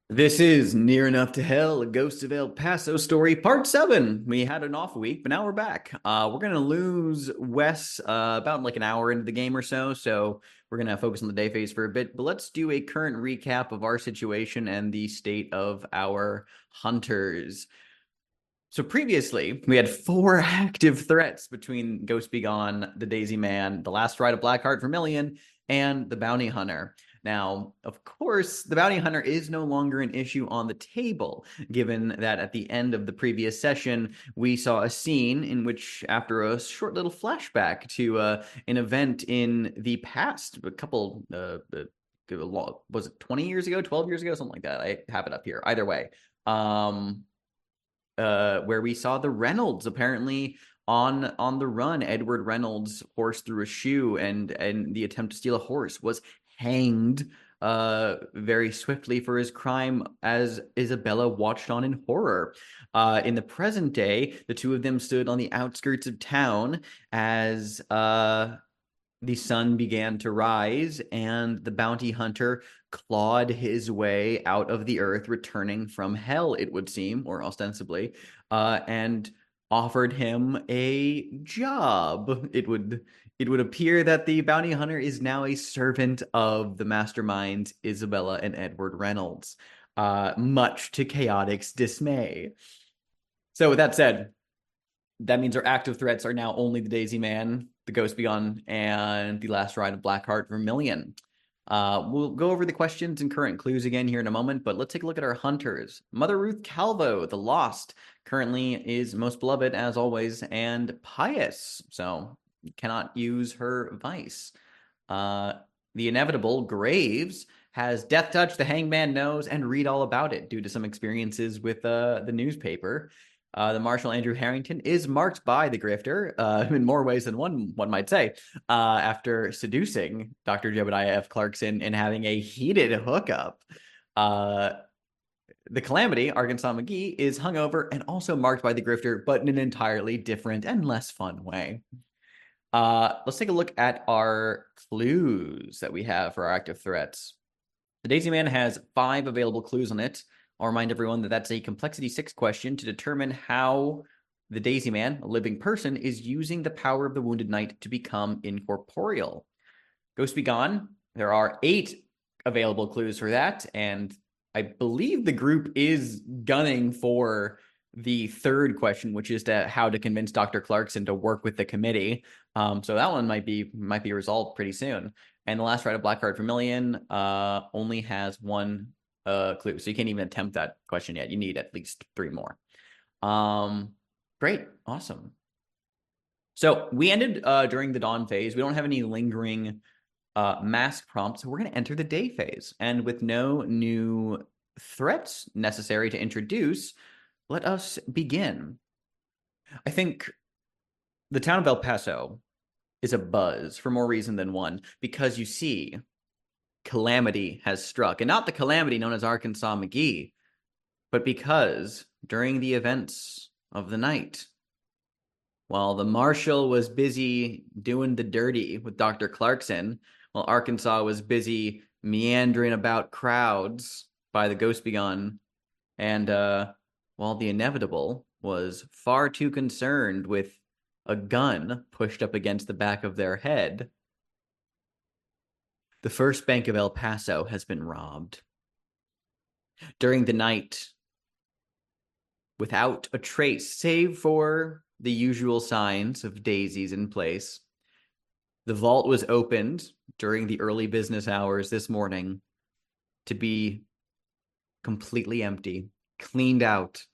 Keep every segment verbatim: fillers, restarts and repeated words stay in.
This is Near Enough to Hell, a Ghost of El Paso story, part seven. We had an off week, but now we're back. Uh, we're gonna lose Wes uh, about like an hour into the game or so, so we're gonna focus on the day phase for a bit. But let's do a current recap of our situation and the state of our hunters. So previously, we had four active threats between Ghost Be Gone, the Daisy Man, the Last Ride of Blackheart Vermilion, and the Bounty Hunter. Now, of course, the Bounty Hunter is no longer an issue on the table, given that at the end of the previous session, we saw a scene in which, after a short little flashback to uh, an event in the past, a couple, uh, uh, was it twenty years ago, twelve years ago, something like that? I have it up here. Either way. Um, uh, where we saw the Reynolds apparently on on the run. Edward Reynolds, horse through a shoe, and and the attempt to steal a horse, was hanged uh, very swiftly for his crime as Isabella watched on in horror. Uh, in the present day, the two of them stood on the outskirts of town as uh, the sun began to rise, and the bounty hunter clawed his way out of the earth, returning from hell, it would seem, or ostensibly, uh, and offered him a job. It would it would appear that the bounty hunter is now a servant of the masterminds Isabella and Edward Reynolds, uh, much to Chaotic's dismay. So, with that said, that means our active threats are now only the Daisy Man, the Ghost Beyond, and the Last Ride of Blackheart Vermilion. Uh, we'll go over the questions and current clues again here in a moment, but let's take a look at our hunters. Mother Ruth Calvo, the Lost, currently is most beloved as always and pious, so cannot use her vice. Uh, the inevitable Graves has Death Touch, the Hangman Knows, and read all about it due to some experiences with uh, the newspaper. Uh, the Marshal Andrew Harrington is marked by the Grifter uh, in more ways than one one might say. Uh, after seducing Doctor Jebediah F. Clarkson and having a heated hookup, uh, the Calamity, Arkansas McGee, is hungover and also marked by the Grifter, but in an entirely different and less fun way. Uh, let's take a look at our clues that we have for our active threats. The Daisy Man has five available clues on it. I'll remind everyone that that's a complexity six question to determine how the Daisy Man, a living person, is using the power of the Wounded Knight to become incorporeal. Ghost Be Gone, there are eight available clues for that, and I believe the group is gunning for the third question, which is to how to convince Doctor Clarkson to work with the committee. Um, so that one might be might be resolved pretty soon. And the Last Ride of Blackheart Vermilion uh, only has one uh, clue, so you can't even attempt that question yet. You need at least three more. Um, great, awesome. So we ended uh, during the dawn phase. We don't have any lingering uh, mask prompts. So we're going to enter the day phase, and with no new threats necessary to introduce, let us begin. I think the town of El Paso is a buzz for more reason than one, because you see, calamity has struck, and not the calamity known as Arkansas McGee, but because during the events of the night, while the marshal was busy doing the dirty with Doctor Clarkson, while Arkansas was busy meandering about crowds by the Ghost Begun, and uh, while the inevitable was far too concerned with a gun pushed up against the back of their head, the First Bank of El Paso has been robbed. During the night, without a trace, save for the usual signs of daisies in place, the vault was opened during the early business hours this morning to be completely empty, cleaned out.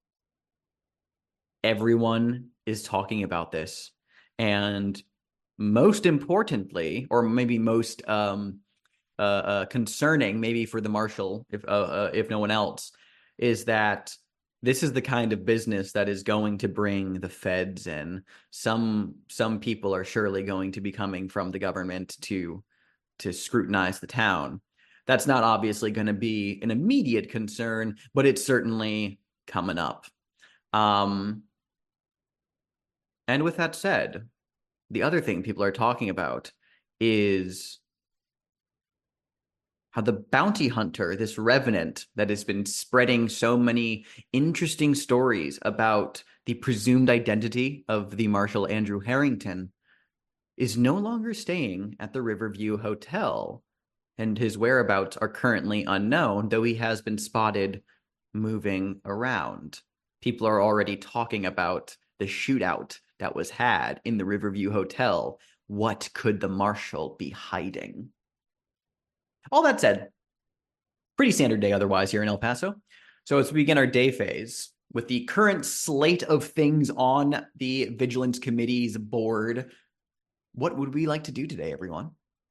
Everyone is talking about this. And most importantly, or maybe most um, uh, uh, concerning, maybe for the marshal, if uh, uh, if no one else, is that this is the kind of business that is going to bring the feds in. Some some people are surely going to be coming from the government to to scrutinize the town. That's not obviously going to be an immediate concern, but it's certainly coming up. Um, and with that said, the other thing people are talking about is how the bounty hunter, this revenant that has been spreading so many interesting stories about the presumed identity of the Marshal Andrew Harrington, is no longer staying at the Riverview Hotel, and his whereabouts are currently unknown, though he has been spotted moving around. People are already talking about the shootout that was had in the Riverview Hotel. What could the Marshal be hiding? All that said, pretty standard day otherwise here in El Paso. So as we begin our day phase, with the current slate of things on the Vigilance Committee's board, what would we like to do today, everyone?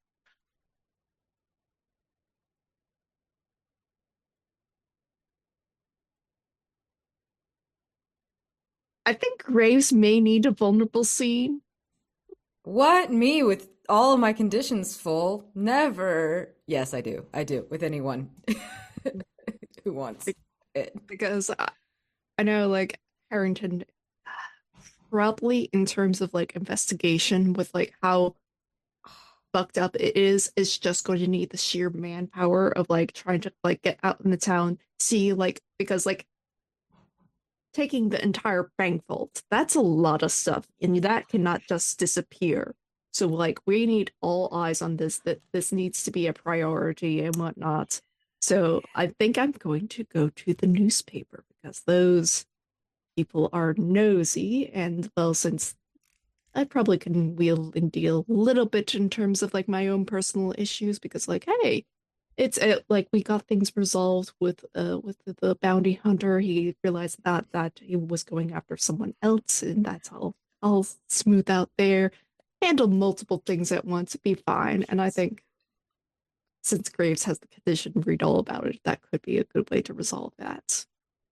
I think Graves may need a vulnerable scene. What? Me with all of my conditions full? Never. Yes, I do. I do with anyone who wants it. Because I, I know, like, Harrington, probably in terms of like investigation with like how fucked up it is, is just going to need the sheer manpower of like trying to like get out in the town, see like because like taking the entire bank vault, that's a lot of stuff, and that cannot just disappear. So like we need all eyes on this, that this needs to be a priority and whatnot. So I think I'm going to go to the newspaper because those people are nosy, and well, since I probably can wheel and deal a little bit in terms of like my own personal issues because like hey, it's uh, like we got things resolved with uh with the, the bounty hunter. He realized that that he was going after someone else, and that's all all smooth out there. Handle multiple things at once, be fine. And I think since Graves has the condition, read all about it, that could be a good way to resolve that.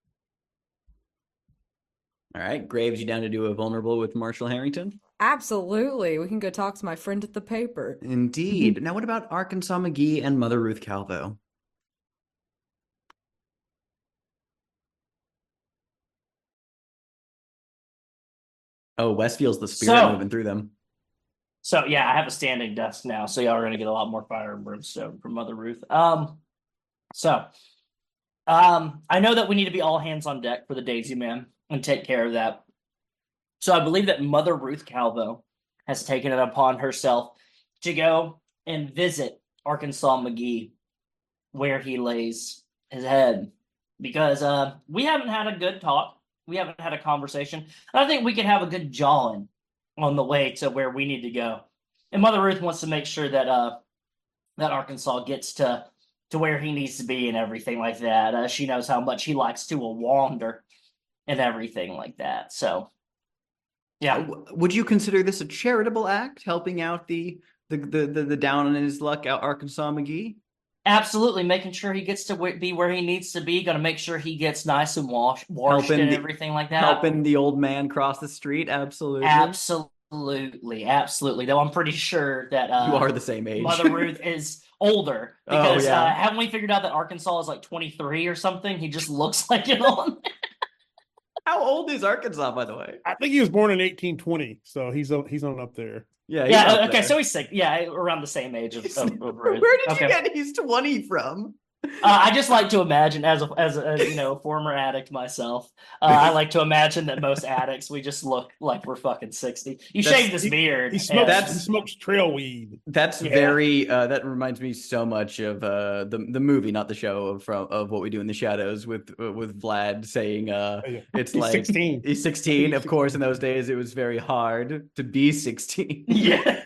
All right, Graves, you down to do a vulnerable with Marshal Harrington? Absolutely. We can go talk to my friend at the paper. Indeed. Now, what about Arkansas McGee and Mother Ruth Calvo? Oh, Wes feels the spirit So- moving through them. So yeah, I have a standing desk now, so y'all are gonna get a lot more fire and brimstone from Mother Ruth. Um, so um, I know that we need to be all hands on deck for the Daisy Man and take care of that. So I believe that Mother Ruth Calvo has taken it upon herself to go and visit Arkansas McGee where he lays his head, because uh, we haven't had a good talk, we haven't had a conversation. And I think we could have a good jawing on the way to where we need to go. And Mother Ruth wants to make sure that uh that Arkansas gets to to where he needs to be and everything like that. Uh, she knows how much he likes to wander and everything like that. So, yeah. Uh, Would you consider this a charitable act, helping out the the the the, the down on his luck out Arkansas McGee? Absolutely, making sure he gets to be where he needs to be. Going to make sure he gets nice and washed, washed Helping and the- everything like that. Helping the old man cross the street? Absolutely. Absolutely, absolutely. Though I'm pretty sure that uh, You are the same age. Mother Ruth is older, Oh, because yeah. uh, haven't we figured out that Arkansas is like twenty-three or something? He just looks like it on. How old is Arkansas, by the way? I think he was born in eighteen twenty, so he's on, he's on up there. Yeah, he's Yeah, up okay, there. so he's sick. Yeah, around the same age of, of, of Ruth. Where did Okay. you get he's twenty from? Uh, I just like to imagine, as a as a you know former addict myself, uh, I like to imagine that most addicts, we just look like we're fucking sixty. You That's- shave this he- beard. He and- smokes, That's- he smokes trail weed. That's Yeah. very uh that reminds me so much of uh the the movie, not the show, of from of What We Do in the Shadows with uh, with Vlad saying uh Yeah. it's He's like sixteen. he's sixteen. He's Of course, in those days it was very hard to be sixteen. Yeah.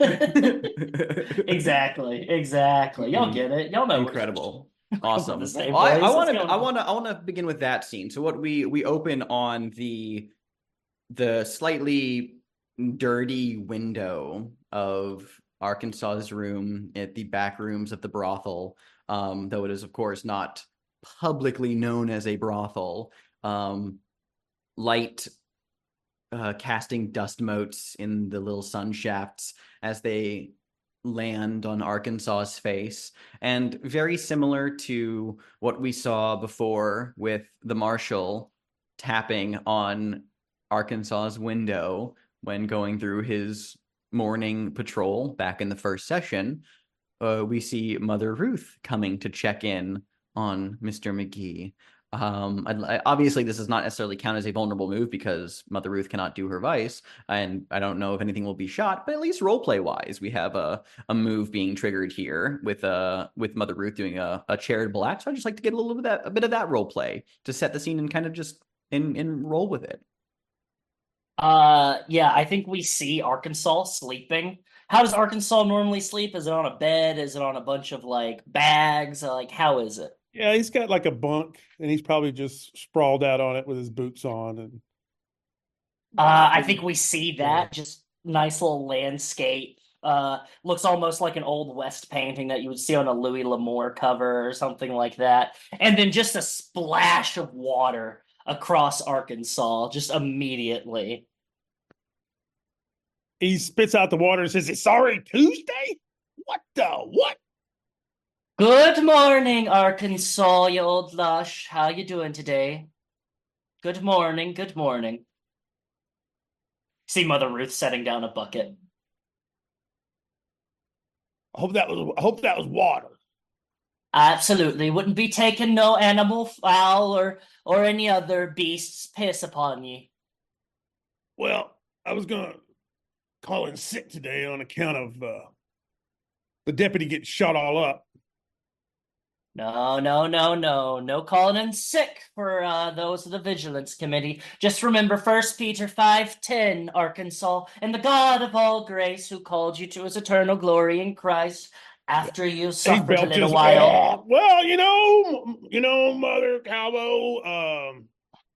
Exactly, exactly. Y'all get it. Y'all know. Incredible. Awesome. The same Well, I place. want to Let's go. I want to I want to begin with that scene. So what we we open on the the slightly dirty window of Arkansas's room at the back rooms of the brothel, um, though it is of course not publicly known as a brothel. Um, light uh, casting dust motes in the little sun shafts as they land on Arkansas's face, and very similar to what we saw before with the Marshal tapping on Arkansas's window when going through his morning patrol back in the first session. uh, we see Mother Ruth coming to check in on Mister McGee. Um, I, I- obviously, this does not necessarily count as a vulnerable move because Mother Ruth cannot do her vice, and I don't know if anything will be shot. But at least roleplay wise, we have a a move being triggered here with uh with Mother Ruth doing a, a charitable act. So I just like to get a little bit of that a bit of that role play to set the scene and kind of just in in roll with it. Uh, yeah, I think we see Arkansas sleeping. How does Arkansas normally sleep? Is it on a bed? Is it on a bunch of like bags? Uh, Like, how is it? Yeah, he's got like a bunk, and he's probably just sprawled out on it with his boots on, and Uh, I think we see that just nice little landscape. Uh, looks almost like an old West painting that you would see on a Louis L'Amour cover or something like that. And then just a splash of water across Arkansas just immediately. he spits out the water and says, "It's sorry Tuesday." What the what? Good morning, Arkansas, you old lush. How you doing today? Good morning, good morning. See Mother Ruth setting down a bucket. I hope that was I hope that was water. Absolutely. Wouldn't be taking no animal fowl or or any other beast's piss upon ye. Well, I was gonna call in sick today on account of uh, the deputy getting shot all up. No, no, no, no. No calling in sick for uh, those of the Vigilance Committee. Just remember First Peter five ten, Arkansas, and the God of all grace who called you to his eternal glory in Christ after you He suffered a belches. little while. "Oh, well, you know, you know, Mother Calvo, um,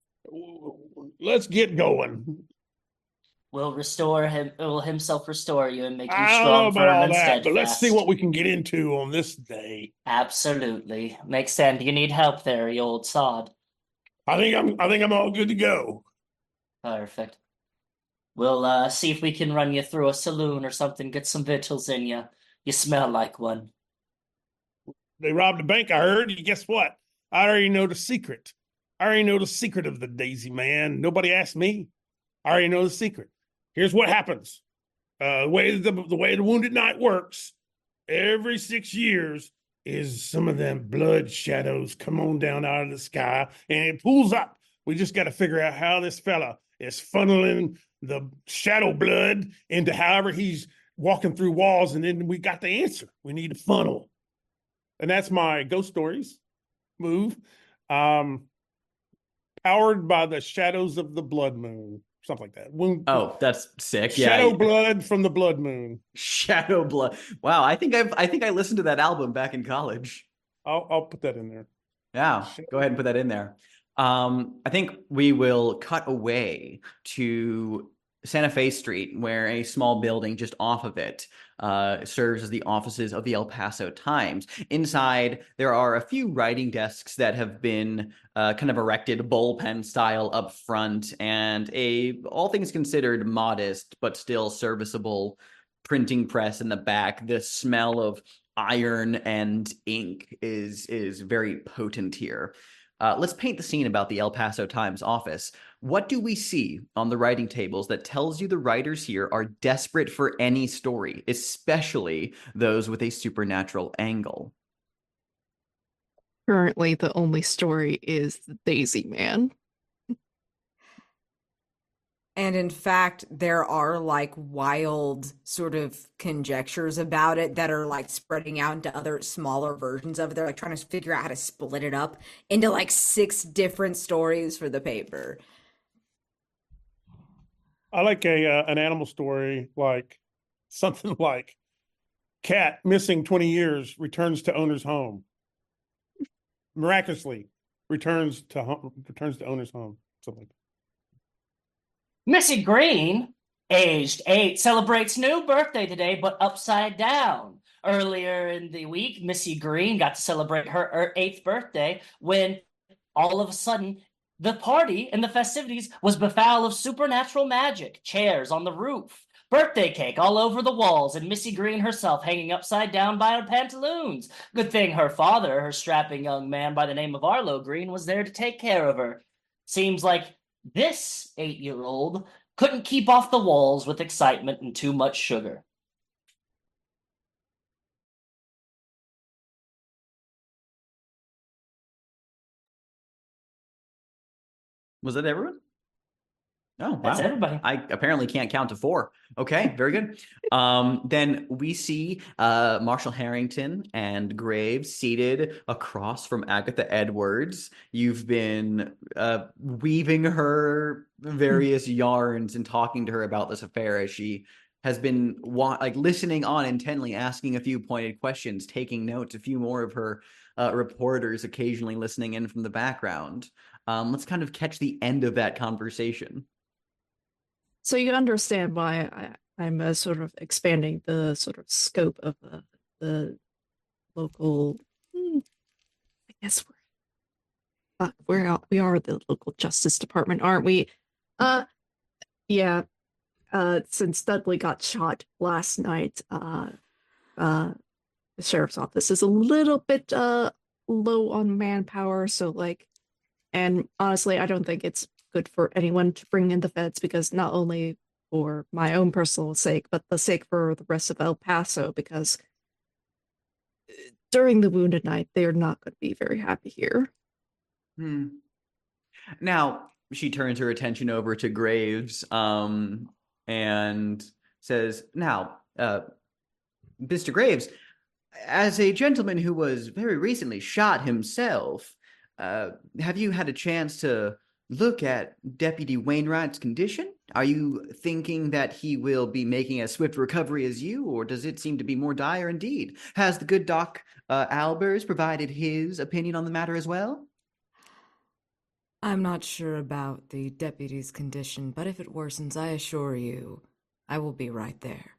let's get going. Will restore him, will himself restore you and make you I don't know strong, about firm, all and that, steadfast. but let's see what we can get into on this day. Absolutely. Makes sense. You need help there, you old sod. I think I'm, I think I'm all good to go. Perfect. We'll uh, see if we can run you through a saloon or something, get some victuals in you. You smell like one. They robbed a bank, I heard. Guess what? I already know the secret. I already know the secret of the Daisy Man. Nobody asked me. I already know the secret. Here's what happens. Uh, the way the, the way the Wounded Knight works, every six years is some of them blood shadows come on down out of the sky and it pulls up. We just got to figure out how this fella is funneling the shadow blood into however he's walking through walls, and then we got the answer. We need a funnel. And that's my ghost stories move. Um, powered by the shadows of the blood moon. Something like that. Wound, Oh, that's sick. Shadow Yeah. blood from the blood moon. Shadow Blood. Wow, I think I've I think I listened to that album back in college. I'll I'll put that in there. Yeah, go ahead and put that in there. Um, I think we will cut away to Santa Fe Street, where a small building just off of it uh, serves as the offices of the El Paso Times. Inside, there are a few writing desks that have been uh, kind of erected bullpen style up front, and a, all things considered, modest but still serviceable printing press in the back. The smell of iron and ink is is very potent here. Uh, let's paint the scene about the El Paso Times office. What do we see on the writing tables that tells you the writers here are desperate for any story, especially those with a supernatural angle? Currently, the only story is the Daisy Man. And in fact, there are like wild sort of conjectures about it that are like spreading out into other smaller versions of it. They're like trying to figure out how to split it up into like six different stories for the paper. I like a uh, an animal story, like something like cat missing twenty years returns to owner's home. Miraculously returns to home, returns to owner's home. Something like that. Missy Green, aged eight, celebrates new birthday today, but upside down. Earlier in the week, Missy Green got to celebrate her her eighth birthday when all of a sudden the party and the festivities was befoul of supernatural magic, chairs on the roof, birthday cake all over the walls, and Missy Green herself hanging upside down by her pantaloons. Good thing her father, her strapping young man by the name of Arlo Green, was there to take care of her. Seems like this eight-year-old couldn't keep off the walls with excitement and too much sugar. Was that everyone? Oh, wow. That's everybody. I apparently can't count to four. Okay, very good. Um, then we see uh, Marshall Harrington and Graves seated across from Agatha Edwards. You've been uh, weaving her various yarns and talking to her about this affair as she has been wa- like listening on intently, asking a few pointed questions, taking notes, a few more of her uh, reporters occasionally listening in from the background. Um, let's kind of catch the end of that conversation. So you understand why I, I'm uh, sort of expanding the sort of scope of the, the local. hmm, I guess we're uh, we're out, we are the local justice department, aren't we? Uh, yeah. Uh, since Dudley got shot last night, uh, uh, the sheriff's office is a little bit uh low on manpower. So like, and honestly, I don't think it's good for anyone to bring in the feds because not only for my own personal sake, but the sake for the rest of El Paso, because during the Wounded Night, they're not going to be very happy here. Hmm. Now, she turns her attention over to Graves um, and says, now, uh, Mister Graves, as a gentleman who was very recently shot himself, uh, have you had a chance to look at Deputy Wainwright's condition? Are you thinking that he will be making a swift recovery as you, or does it seem to be more dire indeed? Has the good Doc uh, Albers provided his opinion on the matter as well? I'm not sure about the deputy's condition, but if it worsens, I assure you, I will be right there.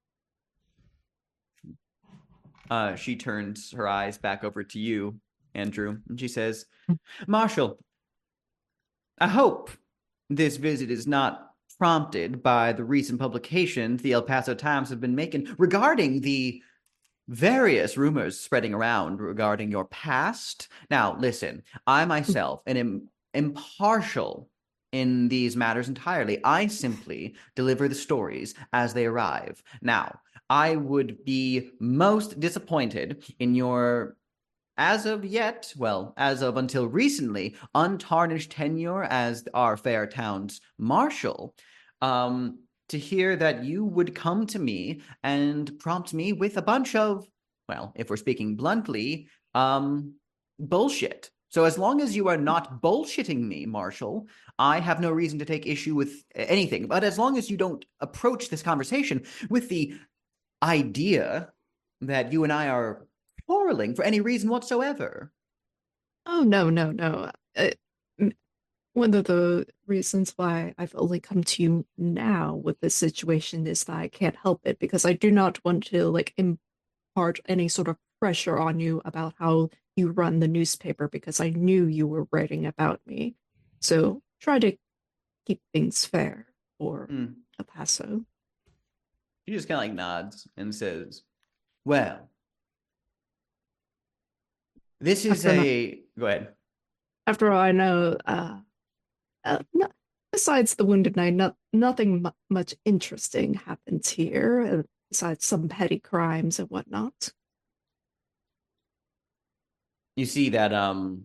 Uh, she turns her eyes back over to you, Andrew, and she says, Marshall, I hope this visit is not prompted by the recent publications the El Paso Times have been making regarding the various rumors spreading around regarding your past. Now, listen, I myself am impartial in these matters entirely. I simply deliver the stories as they arrive. Now, I would be most disappointed in your, as of yet, well, as of until recently, untarnished tenure as our fair town's marshal, um, to hear that you would come to me and prompt me with a bunch of, well, if we're speaking bluntly, um, bullshit. So as long as you are not bullshitting me, Marshall, I have no reason to take issue with anything. But as long as you don't approach this conversation with the idea that you and I are quarreling for any reason whatsoever. Oh, no, no, no. Uh, one of the reasons why I've only come to you now with this situation is that I can't help it because I do not want to like impart any sort of pressure on you about how you run the newspaper because I knew you were writing about me. So try to keep things fair for Mm. El Paso. He just kind of like nods and says, well, this is After a... Go ahead. After all, I know, uh, uh, no, besides the Wounded Knight, no, nothing mu much interesting happens here, uh, besides some petty crimes and whatnot. You see that um,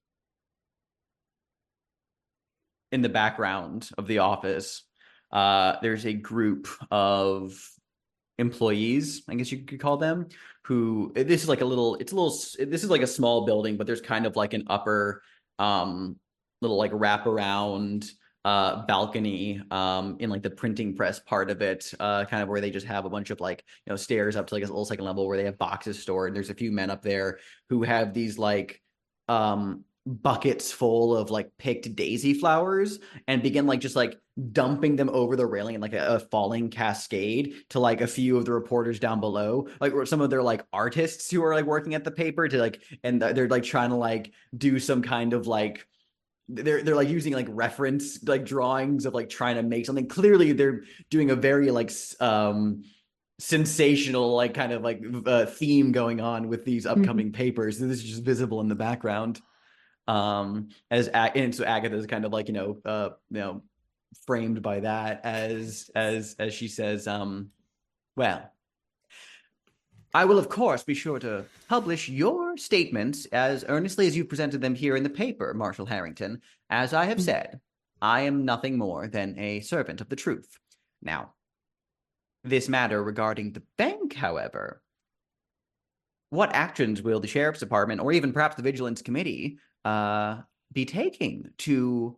in the background of the office, uh, there's a group of employees, I guess you could call them, who this is like a little, it's a little, this is like a small building, but there's kind of like an upper um, little like wraparound uh, balcony um, in like the printing press part of it, uh, kind of where they just have a bunch of like, you know, stairs up to like a little second level where they have boxes stored. And there's a few men up there who have these like um, buckets full of like picked daisy flowers and begin like just like dumping them over the railing in like a, a falling cascade to like a few of the reporters down below, like some of their like artists who are like working at the paper to like, and they're like trying to like do some kind of like, they're they're like using like reference like drawings of like trying to make something. Clearly they're doing a very like um sensational like kind of like uh, theme going on with these upcoming mm-hmm. papers. This is just visible in the background. Um, as and so Agatha is kind of like, you know, uh, you know, framed by that as as as she says, um, well, I will of course be sure to publish your statements as earnestly as you presented them here in the paper, Marshal Harrington. As I have said, I am nothing more than a servant of the truth. Now, this matter regarding the bank, however, what actions will the sheriff's department, or even perhaps the vigilance committee, uh, be taking to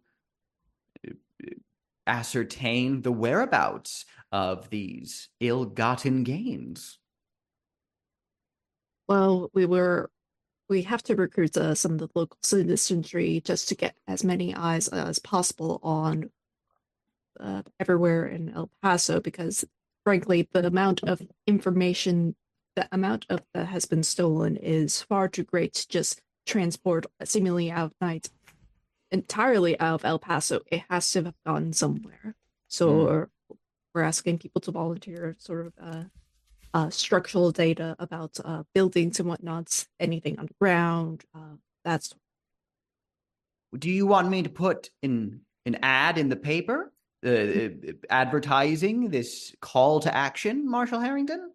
ascertain the whereabouts of these ill-gotten gains? Well, we were we have to recruit uh, some of the local citizenry just to get as many eyes as possible on uh, everywhere in El Paso, because frankly, the amount of information, the amount of that has been stolen is far too great to just transport seemingly out of night entirely out of El Paso. It has to have gone somewhere. So Mm. we're, we're asking people to volunteer sort of uh, uh, structural data about uh, buildings and whatnots, anything underground. Uh, that's Do you want me to put in an ad in the paper, uh, uh, advertising this call to action, Marshall Harrington?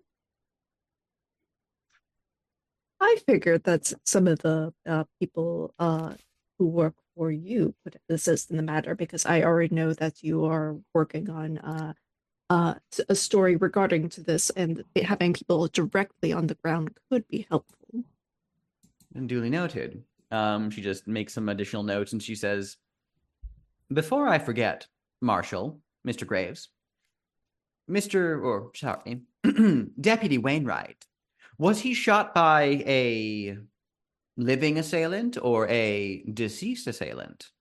I figured that some of the uh, people uh, who work for you could assist in the matter, because I already know that you are working on uh, uh, a story regarding to this, and having people directly on the ground could be helpful. And duly noted. Um, she just makes some additional notes and she says, before I forget, Marshall, Mister Graves, Mister or sorry, Deputy Wainwright, was he shot by a living assailant or a deceased assailant?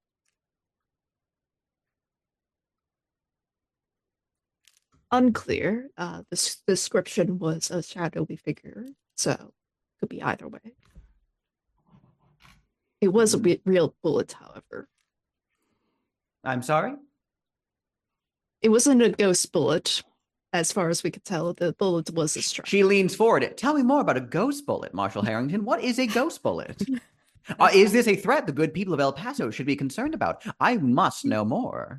Unclear. Uh, the description was a shadowy figure, so could be either way. It was a re- real bullet, however. I'm sorry? It wasn't a ghost bullet, as far as we could tell. The bullet was a strike. She leans forward. Tell me more about a ghost bullet, Marshall Harrington. What is a ghost bullet? uh, is this a threat the good people of El Paso should be concerned about? I must know more.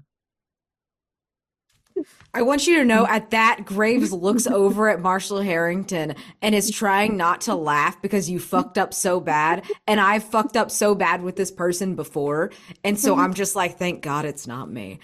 I want you to know at that, Graves looks over at Marshall Harrington and is trying not to laugh because you fucked up so bad. And I've fucked up so bad with this person before. And so I'm just like, thank God it's not me.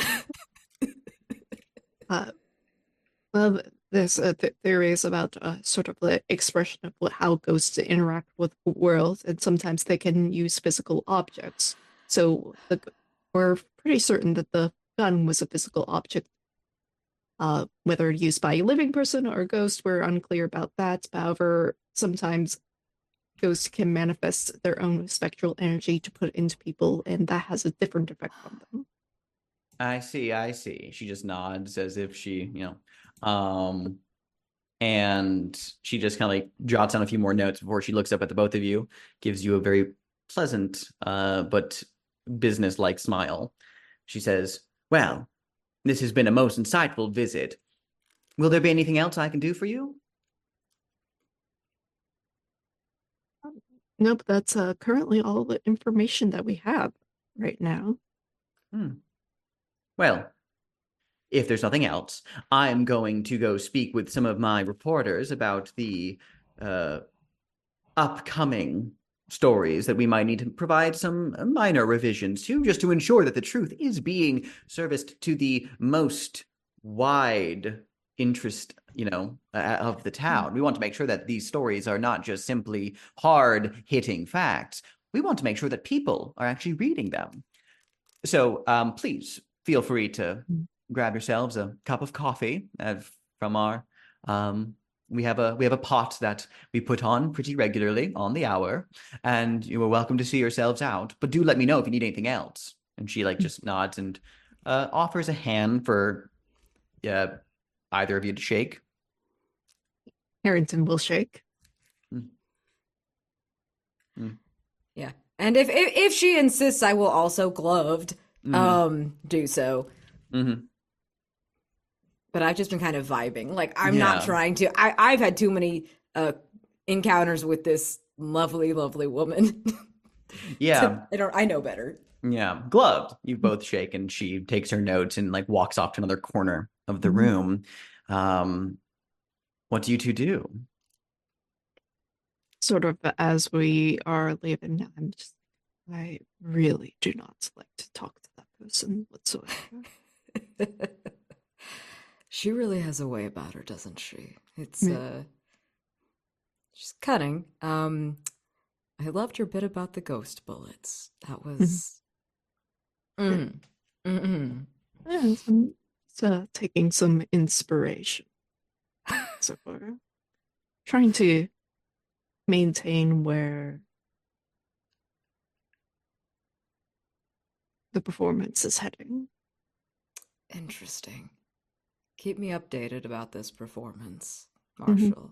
uh, well, there's uh, th- theories about uh, sort of the expression of what, how ghosts interact with the world, and sometimes they can use physical objects. So the, we're pretty certain that the gun was a physical object. Uh, whether used by a living person or a ghost, we're unclear about that. However, sometimes ghosts can manifest their own spectral energy to put into people, and that has a different effect on them. I see, I see. She just nods as if she, you know, um, and she just kind of like jots down a few more notes before she looks up at the both of you, gives you a very pleasant, uh, but business-like smile. She says, well, this has been a most insightful visit. Will there be anything else I can do for you? Nope, that's uh, currently all the information that we have right now. Hmm. Well, if there's nothing else, I'm going to go speak with some of my reporters about the uh, upcoming stories that we might need to provide some minor revisions to, just to ensure that the truth is being serviced to the most wide interest, you know, uh, of the town. We want to make sure that these stories are not just simply hard-hitting facts. We want to make sure that people are actually reading them. So um, please feel free to grab yourselves a cup of coffee uh, from our um, we have a we have a pot that we put on pretty regularly on the hour, and you are welcome to see yourselves out. But do let me know if you need anything else. And she like just nods and uh, offers a hand for uh, either of you to shake. Harrington will shake. Mm. Mm. Yeah. And if, if if she insists I will also gloved, Mhm. um, do so. Mm-hmm. But I've just been kind of vibing. Like I'm Yeah. not trying to I, I've had too many uh encounters with this lovely, lovely woman. Yeah. I don't I know better. Yeah, gloved. You both shake, and she takes her notes and like walks off to another corner of the Mhm. room. Um, what do you two do? Sort of as we are leaving, I'm just, I really do not like to talk to that person whatsoever. She really has a way about her, doesn't she? It's Yeah. uh she's cutting. Um I loved your bit about the ghost bullets. That was mm. Mm-mm. Yeah, so, so taking some inspiration. So we're trying to maintain where the performance is heading. Interesting. Keep me updated about this performance, Mhm. Marshall.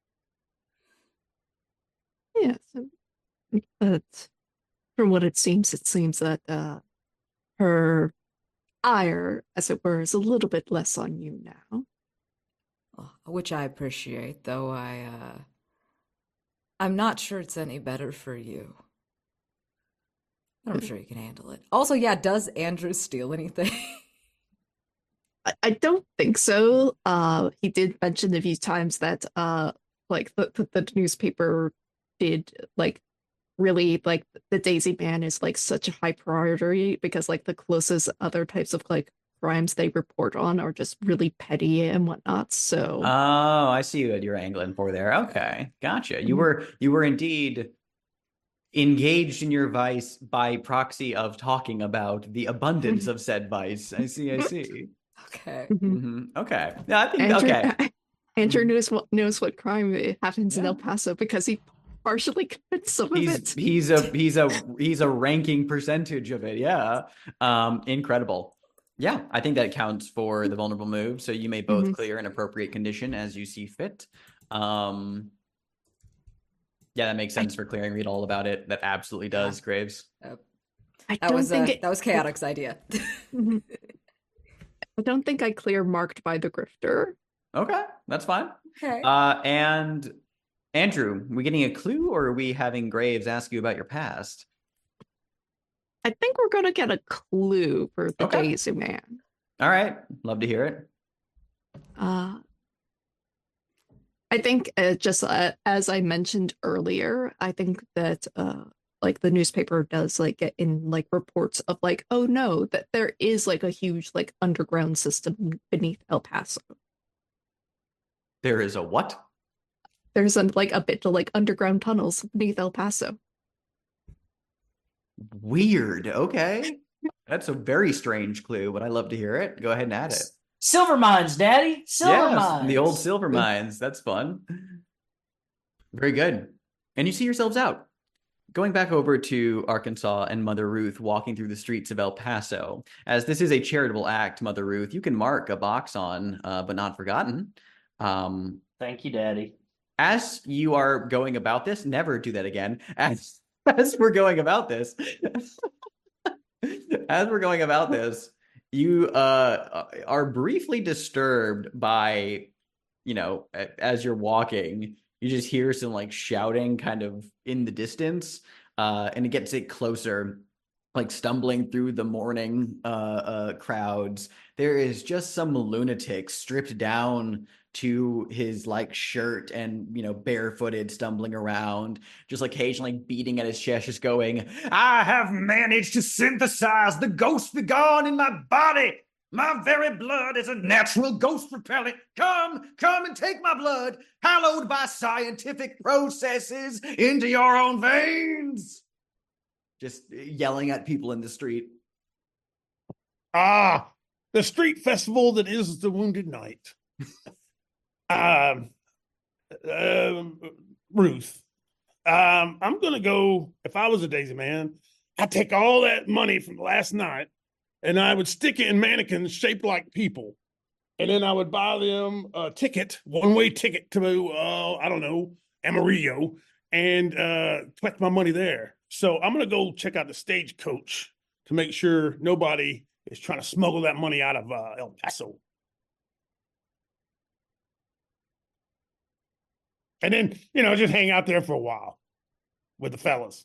Yeah, so, but from what it seems, it seems that uh, her ire, as it were, is a little bit less on you now. Well, which I appreciate, though I uh I'm not sure it's any better for you. But I'm sure you can handle it. Also, yeah, does Andrew steal anything? I, I don't think so. Uh, he did mention a few times that uh, like the, the the newspaper did like really like the Daisy Man is like such a high priority because like the closest other types of like crimes they report on are just really petty and whatnot. So Oh, I see what you're angling for there. Okay, gotcha. You Mhm. were you were indeed engaged in your vice by proxy of talking about the abundance of said vice. I see, I see. Okay. Mhm. hmm Okay. Yeah, I think Andrew okay. Andrew knows what knows what crime it happens in Yeah. El Paso because he partially commits some of He's it. he's a he's a he's a ranking percentage of it. Yeah. Um, incredible. Yeah, I think that counts for the vulnerable move. So you may both Mhm. clear an appropriate condition as you see fit. Um, yeah, that makes sense for clearing. Read all about it. That absolutely does, Graves. Yep. I That don't was think uh, it, that was Chaotic's idea. Mhm. I don't think I clear marked by the grifter. Okay, that's fine. Okay. Uh, and Andrew, we getting a clue, or are we having Graves ask you about your past? I think we're gonna get a clue for the Okay. Daisy Man. All right, love to hear it. Uh, I think uh, just uh, as I mentioned earlier, I think that uh, like the newspaper does like get in like reports of like, oh no, that there is like a huge like underground system beneath El Paso. There is a what? There's a, like a bit of like underground tunnels beneath El Paso. Weird. Okay. That's a very strange clue, but I love to hear it. Go ahead and add it. Silver mines, Daddy. Silver Yes, mines. the old silver mines. That's fun. Very good. And you see yourselves out. Going back over to Arkansas and Mother Ruth walking through the streets of El Paso. As this is a charitable act, Mother Ruth, you can mark a box on, uh, but not forgotten. Um, Thank you, Daddy. as you are going about this, never do that again. As as we're going about this, as we're going about this, you uh are briefly disturbed by, you know, a- as you're walking, you just hear some like shouting kind of in the distance, uh, and it gets it closer, like stumbling through the morning uh, uh, crowds. There is just some lunatic stripped down to his like shirt and, you know, barefooted, stumbling around, just occasionally beating at his chest, just going, "I have managed to synthesize the ghost begone in my body. My very blood is a natural ghost repellent. Come, come and take my blood, hallowed by scientific processes, into your own veins." Just yelling at people in the street. Ah, the street festival that is the Wounded Knight. um, um, Ruth, um, I'm gonna go. If I was a Daisy Man, I'd take all that money from last night and I would stick it in mannequins shaped like people, and then I would buy them a ticket, one-way ticket to, uh, I don't know, Amarillo, and uh, collect my money there. So I'm gonna go check out the stagecoach to make sure nobody is trying to smuggle that money out of uh, El Paso. And then, you know, just hang out there for a while with the fellas.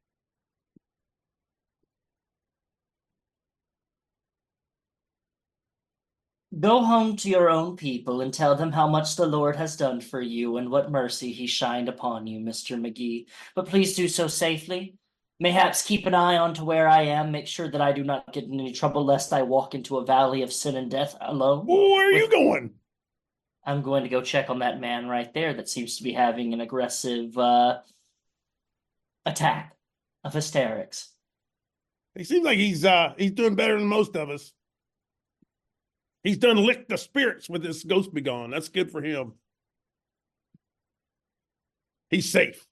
Go home to your own people and tell them how much the Lord has done for you and what mercy he shined upon you, Mister McGee. But please do so safely. mayhaps keep an eye on to where I am. Make sure that I do not get in any trouble, lest I walk into a valley of sin and death alone. Where are with- you going? I'm going to go check on that man right there that seems to be having an aggressive uh, attack of hysterics. He seems like he's uh he's doing better than most of us. He's done licked the spirits with this ghost begone. That's good for him. He's safe.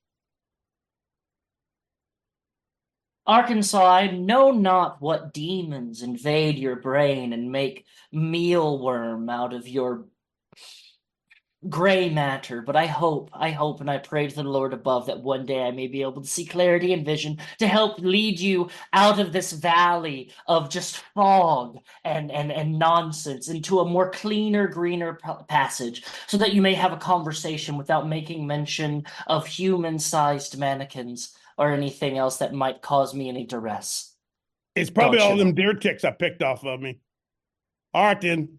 Arkansas, I know not what demons invade your brain and make mealworm out of your gray matter, but I hope, I hope, and I pray to the Lord above that one day I may be able to see clarity and vision to help lead you out of this valley of just fog and and and nonsense into a more cleaner, greener p- passage, so that you may have a conversation without making mention of human-sized mannequins or anything else that might cause me any duress. It's probably Don't all you them deer ticks I picked off of me. All right, then.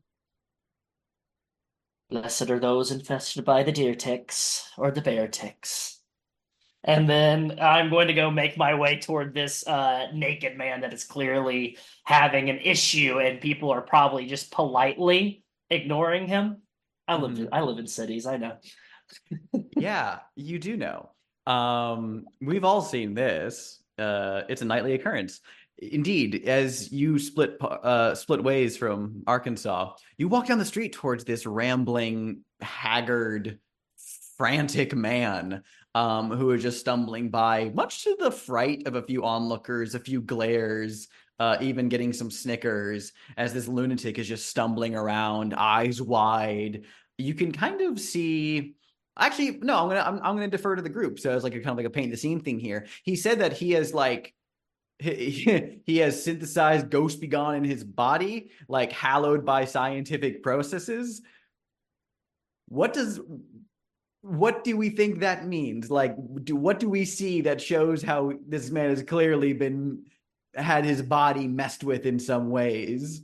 Blessed are those infested by the deer ticks or the bear ticks. And then I'm going to go make my way toward this uh, naked man that is clearly having an issue, and people are probably just politely ignoring him. I live, Mhm. I live in cities. I know. Yeah, you do know. Um, we've all seen this. Uh, it's a nightly occurrence. Indeed, as you split pa- uh, split ways from Arkansas, you walk down the street towards this rambling, haggard, frantic man um, who is just stumbling by, much to the fright of a few onlookers, a few glares, uh, even getting some snickers, as this lunatic is just stumbling around, eyes wide. You can kind of see. Actually, no, I'm gonna I'm, I'm gonna defer to the group. So it's like a kind of like a paint the scene thing here. He said that he has like he, he has synthesized Ghost Begone in his body, like hallowed by scientific processes. What does what do we think that means? Like, do what do we see that shows how this man has clearly been had his body messed with in some ways?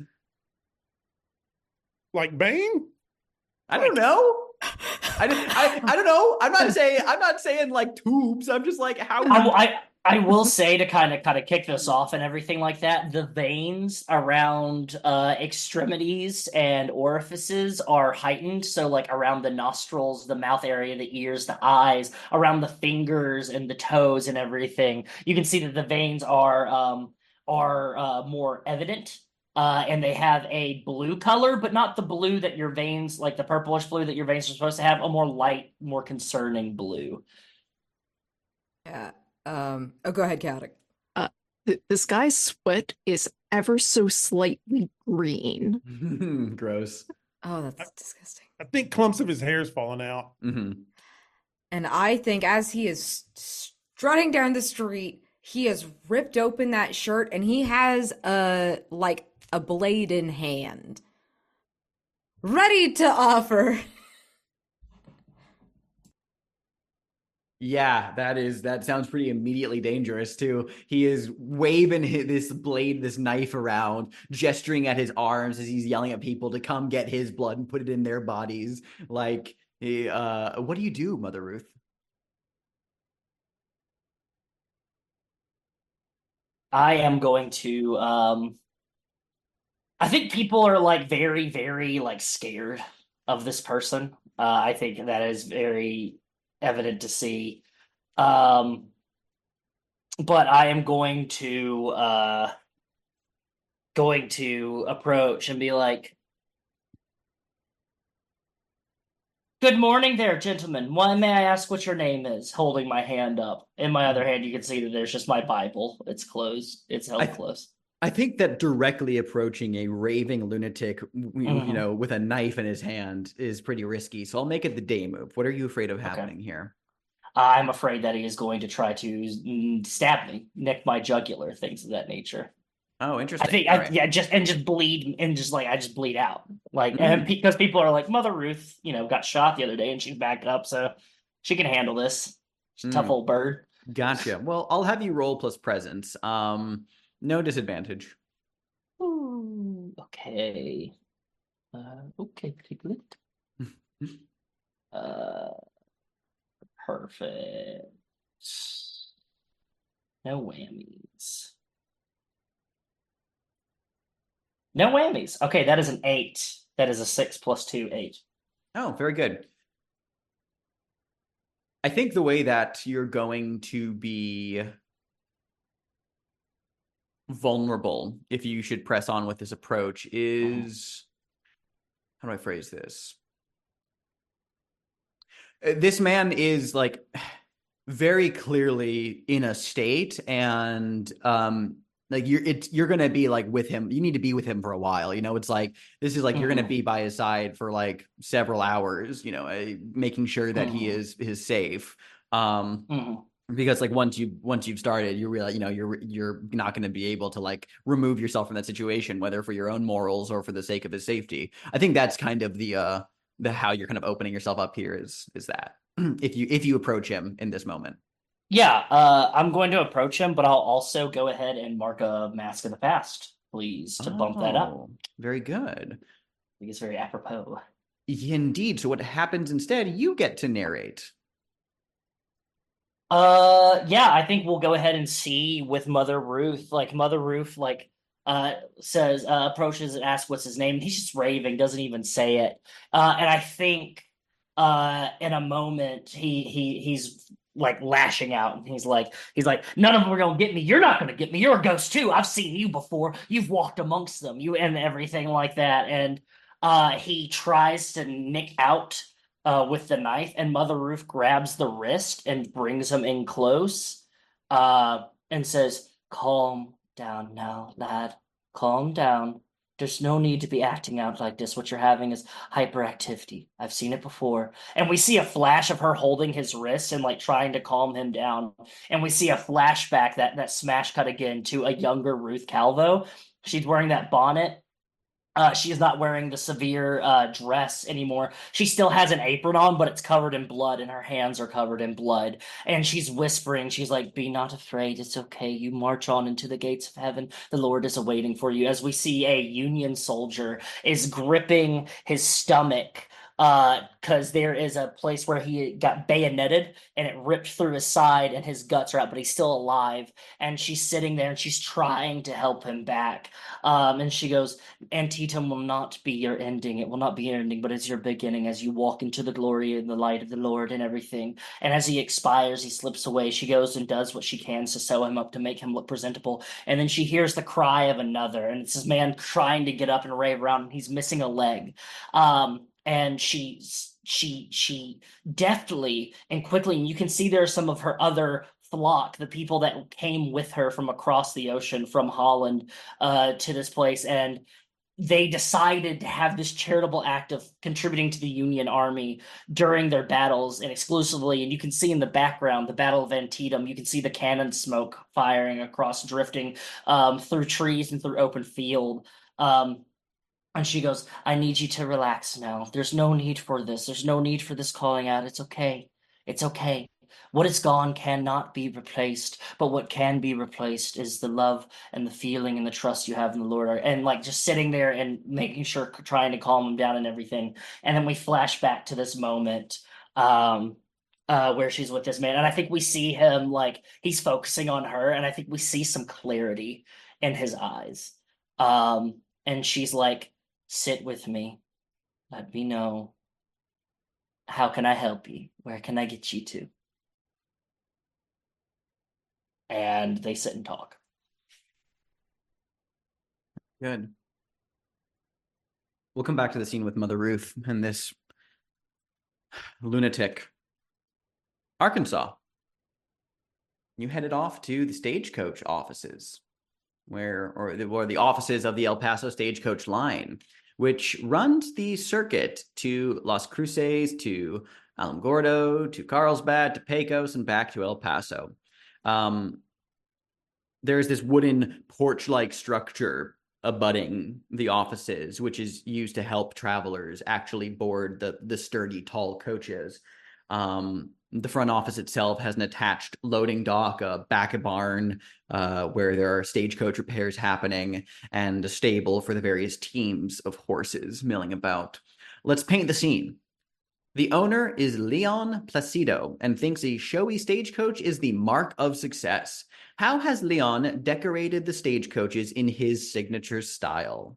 Like Bane? I don't know. I, don't- I, I don't know. I'm not saying I'm not saying like tubes. I'm just like how. I, I, I will say, to kind of kind of kick this off and everything like that, the veins around uh, extremities and orifices are heightened. So like around the nostrils, the mouth area, the ears, the eyes, around the fingers and the toes and everything, you can see that the veins are um, are uh, more evident. Uh, and they have a blue color, but not the blue that your veins, like the purplish blue that your veins are supposed to have, a more light, more concerning blue. Yeah. Um. Oh, go ahead, Chaotic. Th- This guy's sweat is ever so slightly green. Gross. Oh, that's disgusting. I think clumps of his hair's falling out. hmm And I think as he is strutting down the street, he has ripped open that shirt and he has a like a blade in hand, ready to offer. Yeah, that is that sounds pretty immediately dangerous too. He is waving hi- this blade, this knife around, gesturing at his arms as he's yelling at people to come get his blood and put it in their bodies. Like, he, uh, what do you do, Mother Ruth? I am going to um I think people are like very, very like scared of this person. Uh I think that is very evident to see. Um but I am going to uh going to approach and be like, "Good morning there, gentlemen. Why may I ask what your name is?" Holding my hand up. In my other hand, you can see that there's just my Bible. It's closed. It's held I- close. I think that directly approaching a raving lunatic, you, you Mhm. know, with a knife in his hand is pretty risky. So I'll make it the day move. What are you afraid of Okay. happening here? I'm afraid that he is going to try to mm, stab me, nick my jugular, things of that nature. Oh, I interesting. think, All I, right. yeah, just and just bleed and just like I just bleed out, like, Mm. and because people are like, Mother Ruth, you know, got shot the other day and she's back up, so she can handle this. She's a tough Mm. old bird. Gotcha. Well, I'll have you roll plus presence. Um, no disadvantage. Ooh, okay. Uh, okay, Piglet. Uh, perfect. No whammies. No whammies. Okay, that is an eight. That is a six plus two, eight. Oh, very good. I think the way that you're going to be vulnerable, if you should press on with this approach, is how do I phrase this? This man is like very clearly in a state, and um like you're it's you're gonna be like with him. You need to be with him for a while. You know, it's like this is like mm-hmm. you're gonna be by his side for like several hours. You know, uh, making sure that mm-hmm. he is is safe. Um, mm-hmm. Because like once you once you've started, you realize you know you're you're not going to be able to like remove yourself from that situation, whether for your own morals or for the sake of his safety. I think that's kind of the uh the how you're kind of opening yourself up here is is that if you if you approach him in this moment. Yeah, uh, I'm going to approach him, but I'll also go ahead and mark a Mask of the Past, please, to oh, bump that up. Very good. I think it's very apropos. Indeed. So what happens instead? You get to narrate. Uh, yeah, I think we'll go ahead and see with Mother Ruth. Like Mother Ruth, like uh says, uh, approaches and asks what's his name. And he's just raving, doesn't even say it. Uh, and I think, uh, in a moment he he he's like lashing out, and he's like he's like, none of them are gonna get me. You're not gonna get me. You're a ghost too. I've seen you before. You've walked amongst them. You and everything like that. And uh, he tries to nick out. Uh, with the knife, and Mother Ruth grabs the wrist and brings him in close, uh, and says, "Calm down now, lad. Calm down. There's no need to be acting out like this. What you're having is hyperactivity. I've seen it before." And we see a flash of her holding his wrist and like trying to calm him down. And we see a flashback, that that smash cut again to a younger Ruth Calvo. She's wearing that bonnet. Uh, she is not wearing the severe uh, dress anymore. She still has an apron on, but it's covered in blood, and her hands are covered in blood. And she's whispering, she's like, "Be not afraid, it's okay. You march on into the gates of heaven. The Lord is awaiting for you." As we see a Union soldier is gripping his stomach, uh, because there is a place where he got bayoneted, and it ripped through his side, and his guts are out, but he's still alive. And she's sitting there, and she's trying to help him back. Um, and she goes, "Antietam will not be your ending. It will not be your ending, but it's your beginning as you walk into the glory and the light of the Lord and everything." And as he expires, he slips away. She goes and does what she can to sew him up to make him look presentable. And then she hears the cry of another, and it's this man trying to get up and rave around, and he's missing a leg. Um, And she, she, she deftly and quickly, and you can see there are some of her other flock, the people that came with her from across the ocean, from Holland, uh, to this place, and they decided to have this charitable act of contributing to the Union Army during their battles, and exclusively. And you can see in the background the Battle of Antietam. You can see the cannon smoke firing across, drifting um, through trees and through open field. Um, And she goes, "I need you to relax now. There's no need for this. There's no need for this calling out. It's okay. It's okay. What is gone cannot be replaced, but what can be replaced is the love and the feeling and the trust you have in the Lord." And like just sitting there and making sure, trying to calm him down and everything. And then we flash back to this moment um, uh, where she's with this man. And I think we see him, like, he's focusing on her. And I think we see some clarity in his eyes. Um, and she's like, "Sit with me. Let me know. How can I help you? Where can I get you to?" And they sit and talk. Good. We'll come back to the scene with Mother Ruth and this lunatic. Arkansas. You headed off to the Stagecoach offices, where or the, or the offices of the El Paso Stagecoach line, which runs the circuit to Las Cruces, to Alamogordo, to Carlsbad, to Pecos, and back to El Paso. Um, there's this wooden porch-like structure abutting the offices, which is used to help travelers actually board the, the sturdy, tall coaches. Um, the front office itself has an attached loading dock, a back barn uh, where there are stagecoach repairs happening, and a stable for the various teams of horses milling about. Let's paint the scene. The owner is Leon Placido and thinks a showy stagecoach is the mark of success. How has Leon decorated the stagecoaches in his signature style?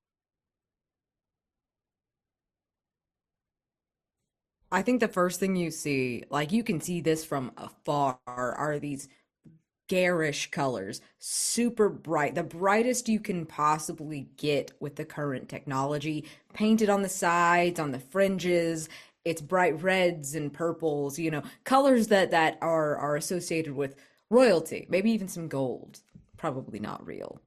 I think the first thing you see, like you can see this from afar, are these garish colors, super bright, the brightest you can possibly get with the current technology, painted on the sides, on the fringes. It's bright reds and purples, you know, colors that that are are associated with royalty, maybe even some gold. Probably not real.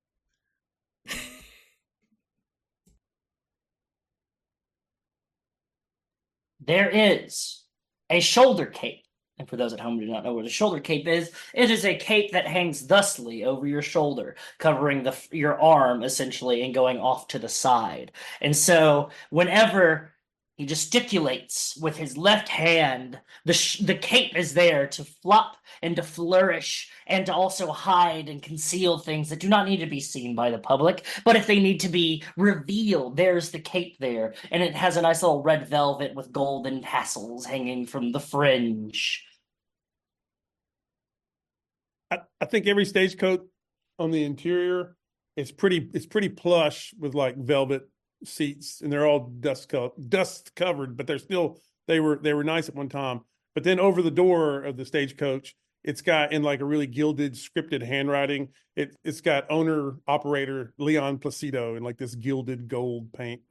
There is a shoulder cape. And for those at home who do not know what a shoulder cape is, it is a cape that hangs thusly over your shoulder, covering the your arm essentially and going off to the side. And so whenever he gesticulates with his left hand, the sh- the cape is there to flop and to flourish and to also hide and conceal things that do not need to be seen by the public. But if they need to be revealed, there's the cape there. And it has a nice little red velvet with golden tassels hanging from the fringe. I, I think every stagecoach on the interior is pretty it's pretty plush with like velvet seats, and they're all dust co- dust covered, but they're still they were they were nice at one time. But then over the door of the stagecoach, it's got in like a really gilded scripted handwriting. It it's got owner operator Leon Placido in like this gilded gold paint.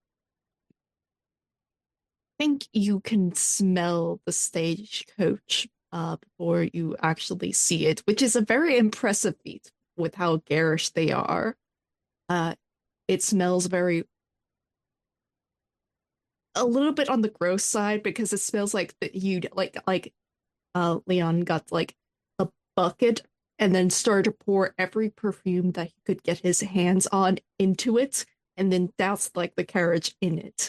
I think you can smell the stagecoach uh, before you actually see it, which is a very impressive feat with how garish they are. Uh, it smells very a little bit on the gross side because it smells like that you'd like like uh Leon got like a bucket and then started to pour every perfume that he could get his hands on into it and then doused like the carriage in it.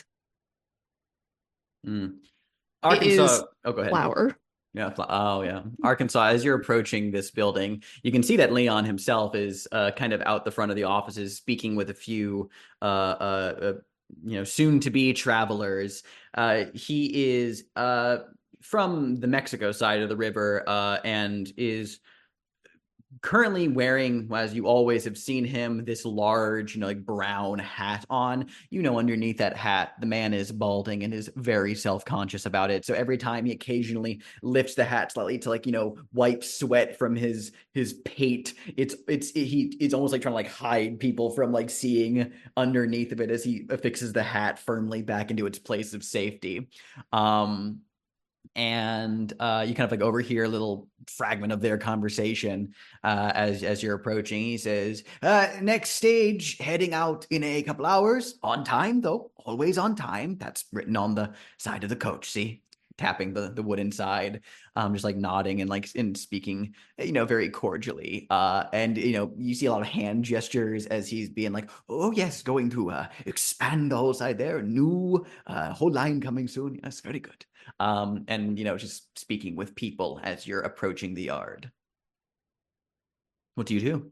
Mm. It Arkansas. is Oh, go ahead. flour. Yeah. fl- Oh, yeah. Arkansas. As you're approaching this building, you can see that Leon himself is uh, kind of out the front of the offices, speaking with a few, uh, uh, uh you know, soon-to-be travelers. Uh, he is uh from the Mexico side of the river, uh, and is currently wearing, as you always have seen him, this large, you know, like brown hat on. You know, underneath that hat, the man is balding and is very self-conscious about it. So every time he occasionally lifts the hat slightly to, like, you know, wipe sweat from his his pate, it's it's it, he it's almost like trying to like hide people from like seeing underneath of it as he affixes the hat firmly back into its place of safety. Um, and uh, you kind of like overhear a little fragment of their conversation uh, as as you're approaching. He says, uh, "Next stage heading out in a couple hours. On time, though. Always on time. That's written on the side of the coach. See." Tapping the, the wooden side, um, just like nodding and like and speaking, you know, very cordially. Uh, and you know, you see a lot of hand gestures as he's being like, "Oh yes, going to uh, expand the whole side there. New uh, whole line coming soon. Yes, very good." Um, and you know, just speaking with people as you're approaching the yard. What do you do?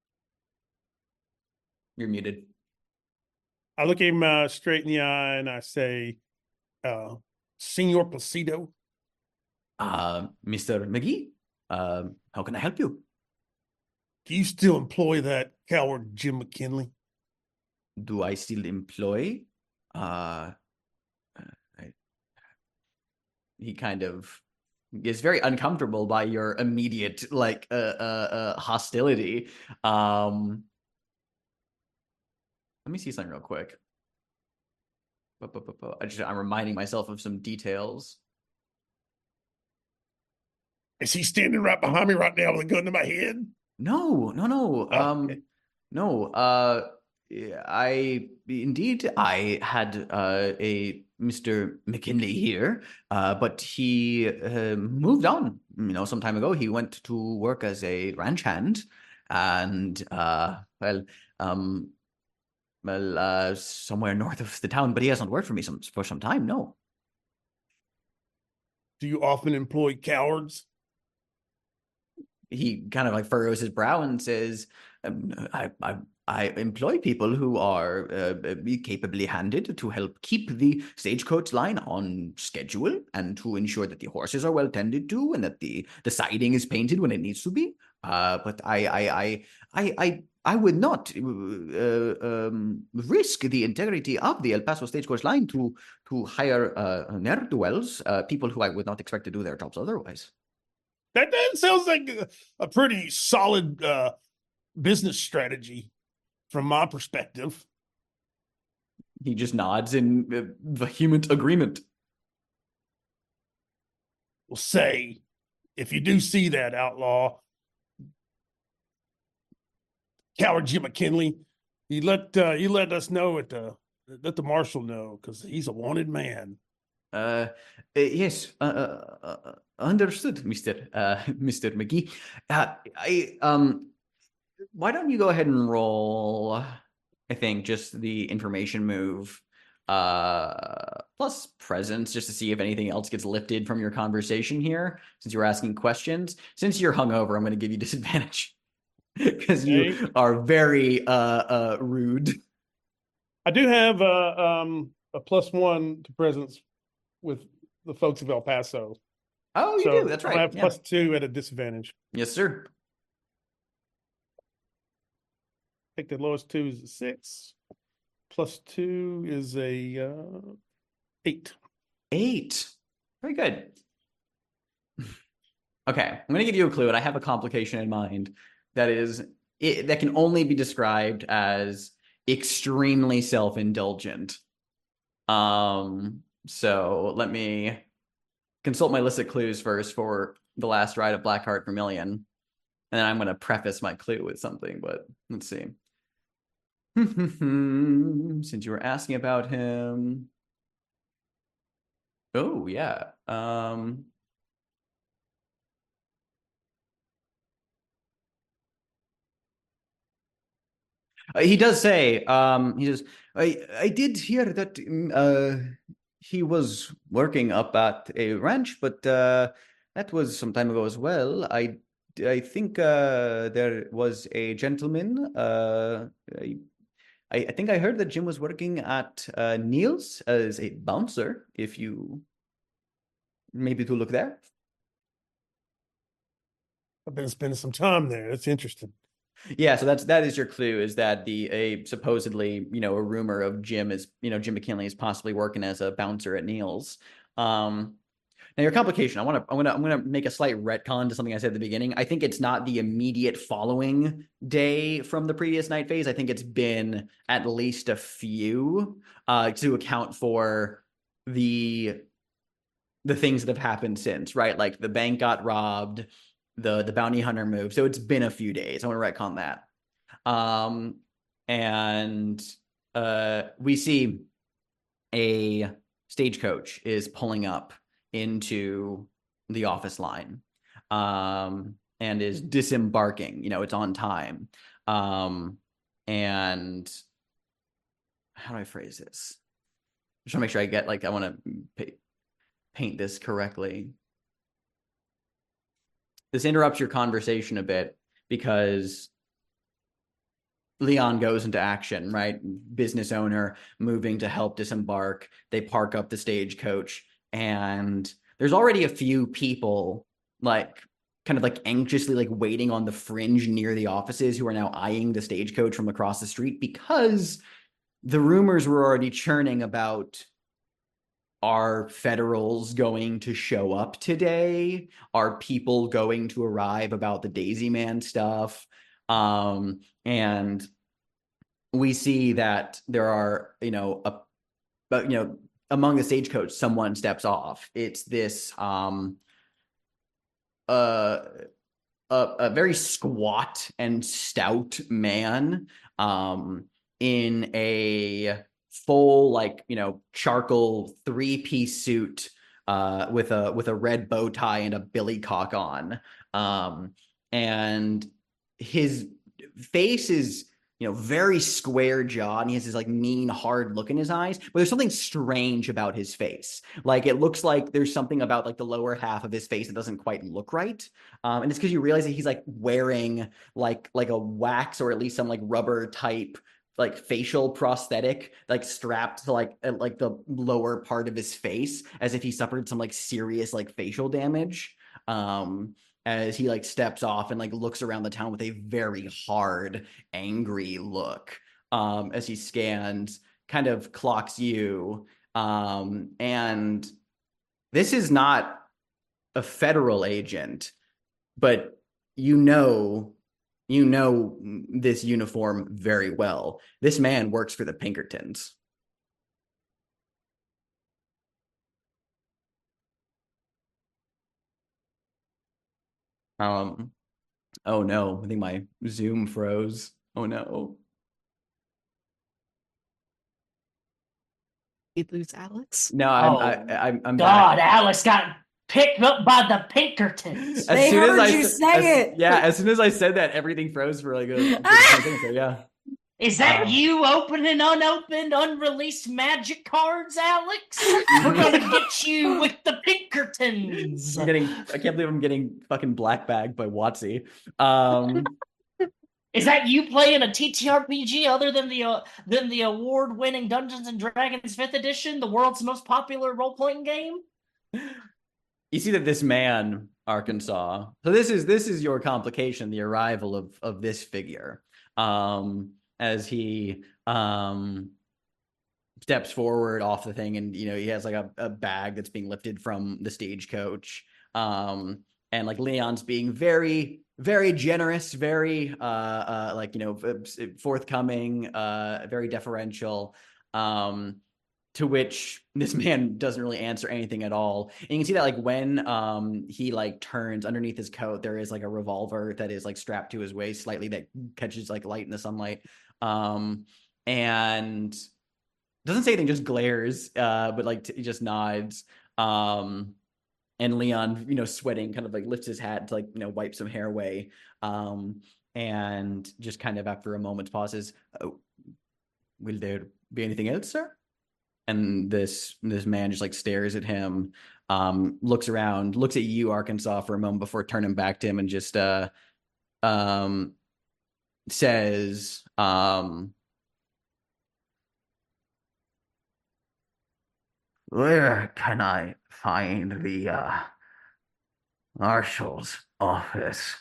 You're muted. I look him uh, straight in the eye and I say, uh, Senor Placido. Uh, Mister McGee, uh, how can I help you? Do you still employ that coward Jim McKinley? Do I still employ? Uh, I, he kind of is very uncomfortable by your immediate like uh, uh, uh hostility. Um, let me see something real quick. I just, I'm reminding myself of some details. Is he standing right behind me right now with a gun to my head? No, no, no. Oh, Um, okay. no. Uh, I indeed I had uh, a Mister McKinley here, uh, but he uh, moved on. You know, some time ago he went to work as a ranch hand, and uh, well, um, well, uh, somewhere north of the town. But he hasn't worked for me some for some time. No. Do you often employ cowards? He kind of like furrows his brow and says, um, I, I, I employ people who are uh, capably handed to help keep the stagecoach line on schedule and to ensure that the horses are well tended to and that the, the siding is painted when it needs to be. Uh, but I, I, I, I, I, I would not uh, um, risk the integrity of the El Paso Stagecoach line to to hire uh, ne'er-do-wells, uh, people who I would not expect to do their jobs otherwise. That, that sounds like a, a pretty solid uh, business strategy from my perspective. He just nods in uh, vehement agreement. Well, say, if you do see that outlaw, Coward Jim McKinley, he let uh, he let us know at the let the marshal know because he's a wanted man. Uh, uh, yes, uh, uh, uh, understood, Mister Uh, Mister McGee. Uh, I um, why don't you go ahead and roll? I think just the information move, uh, plus presence, just to see if anything else gets lifted from your conversation here. Since you're asking questions, since you're hungover, I'm going to give you disadvantage because you Okay. are very uh, uh, rude. I do have uh, um, a plus one to presence with the folks of El Paso. Oh, you so do. That's I right. have Yeah. plus two at a disadvantage. Yes, sir. I think the lowest two is a six. Plus two is a uh, eight. Eight. Very good. Okay, I'm going to give you a clue, and I have a complication in mind that is it, that can only be described as extremely self-indulgent. Um, so let me consult my list of clues first for the last ride of Blackheart Vermilion, and then I'm going to preface my clue with something. But let's see. Since you were asking about him, oh yeah. Um. Uh, he does say, um, he says, I, I did hear that mm, uh, he was working up at a ranch, but uh, that was some time ago as well. I, I think uh, there was a gentleman. Uh, I, I think I heard that Jim was working at uh, Neil's as a bouncer, if you maybe to look there. I've been spending some time there. That's interesting. Yeah, so that's that is your clue, is that the a supposedly, you know, a rumor of Jim is, you know, Jim McKinley is possibly working as a bouncer at Neil's. Um now your complication, I want to I'm gonna I'm gonna make a slight retcon to something I said at the beginning. I think it's not the immediate following day from the previous night phase. I think it's been at least a few uh to account for the the things that have happened since, right? Like the bank got robbed, the the bounty hunter moved. So it's been a few days. I want to retcon that. Um, and uh, we see a stagecoach is pulling up into the office line, um, and is disembarking. You know, it's on time. Um, and how do I phrase this? I'm trying to make sure I get like I want to paint this correctly. This interrupts your conversation a bit because Leon goes into action, right? Business owner moving to help disembark. They park up the stagecoach, and there's already a few people like kind of like anxiously like waiting on the fringe near the offices who are now eyeing the stagecoach from across the street because the rumors were already churning about, are federals going to show up today? Are people going to arrive about the Daisy Man stuff? Um, and we see that there are, you know, a, but you know, among the stagecoach, someone steps off. It's this um, uh, a, a very squat and stout man um, in a full, like, you know, charcoal three-piece suit uh with a with a red bow tie and a billycock on, um and his face is, you know, very square jawed, and he has this like mean hard look in his eyes, but there's something strange about his face. Like it looks like there's something about like the lower half of his face that doesn't quite look right, um and it's because you realize that he's like wearing like like a wax or at least some like rubber type like facial prosthetic, like strapped to like uh, like the lower part of his face, as if he suffered some like serious like facial damage. Um, as he like steps off and like looks around the town with a very hard, angry look. Um, as he scans, kind of clocks you. Um, and this is not a federal agent, but you know, you know this uniform very well. This man works for the Pinkertons. Um, oh no, I think my Zoom froze. Oh no. You lose Alex. No, I'm Oh, I, I'm I'm God, back. Alice got picked up by the Pinkertons. As They soon as heard I you s- say as- it. Yeah, as soon as I said that, everything froze for like a, a good second. So yeah. Is that Um, you opening unopened, unreleased magic cards, Alex? We're gonna get you with the Pinkertons. I'm getting I can't believe I'm getting fucking black bagged by Watsy. Um Is that you playing a T T R P G other than the uh, than the award-winning Dungeons and Dragons fifth edition, the world's most popular role-playing game? you see that this man, Arkansas. So this is this is your complication, the arrival of of this figure. Um as he um steps forward off the thing, and you know he has like a, a bag that's being lifted from the stagecoach. Um and like Leon's being very very generous, very uh uh like you know forthcoming, uh very deferential. Um to which this man doesn't really answer anything at all. And you can see that like when um he like turns underneath his coat, there is like a revolver that is like strapped to his waist slightly that catches like light in the sunlight. Um and doesn't say anything, just glares, uh, but like t- just nods. Um and Leon, you know, sweating, kind of like lifts his hat to like, you know, wipe some hair away. Um, and just kind of after a moment pauses, oh, will there be anything else, sir? And this this man just like stares at him, um, looks around, looks at you, Arkansas, for a moment before turning back to him and just uh um says, um where can I find the uh marshal's office?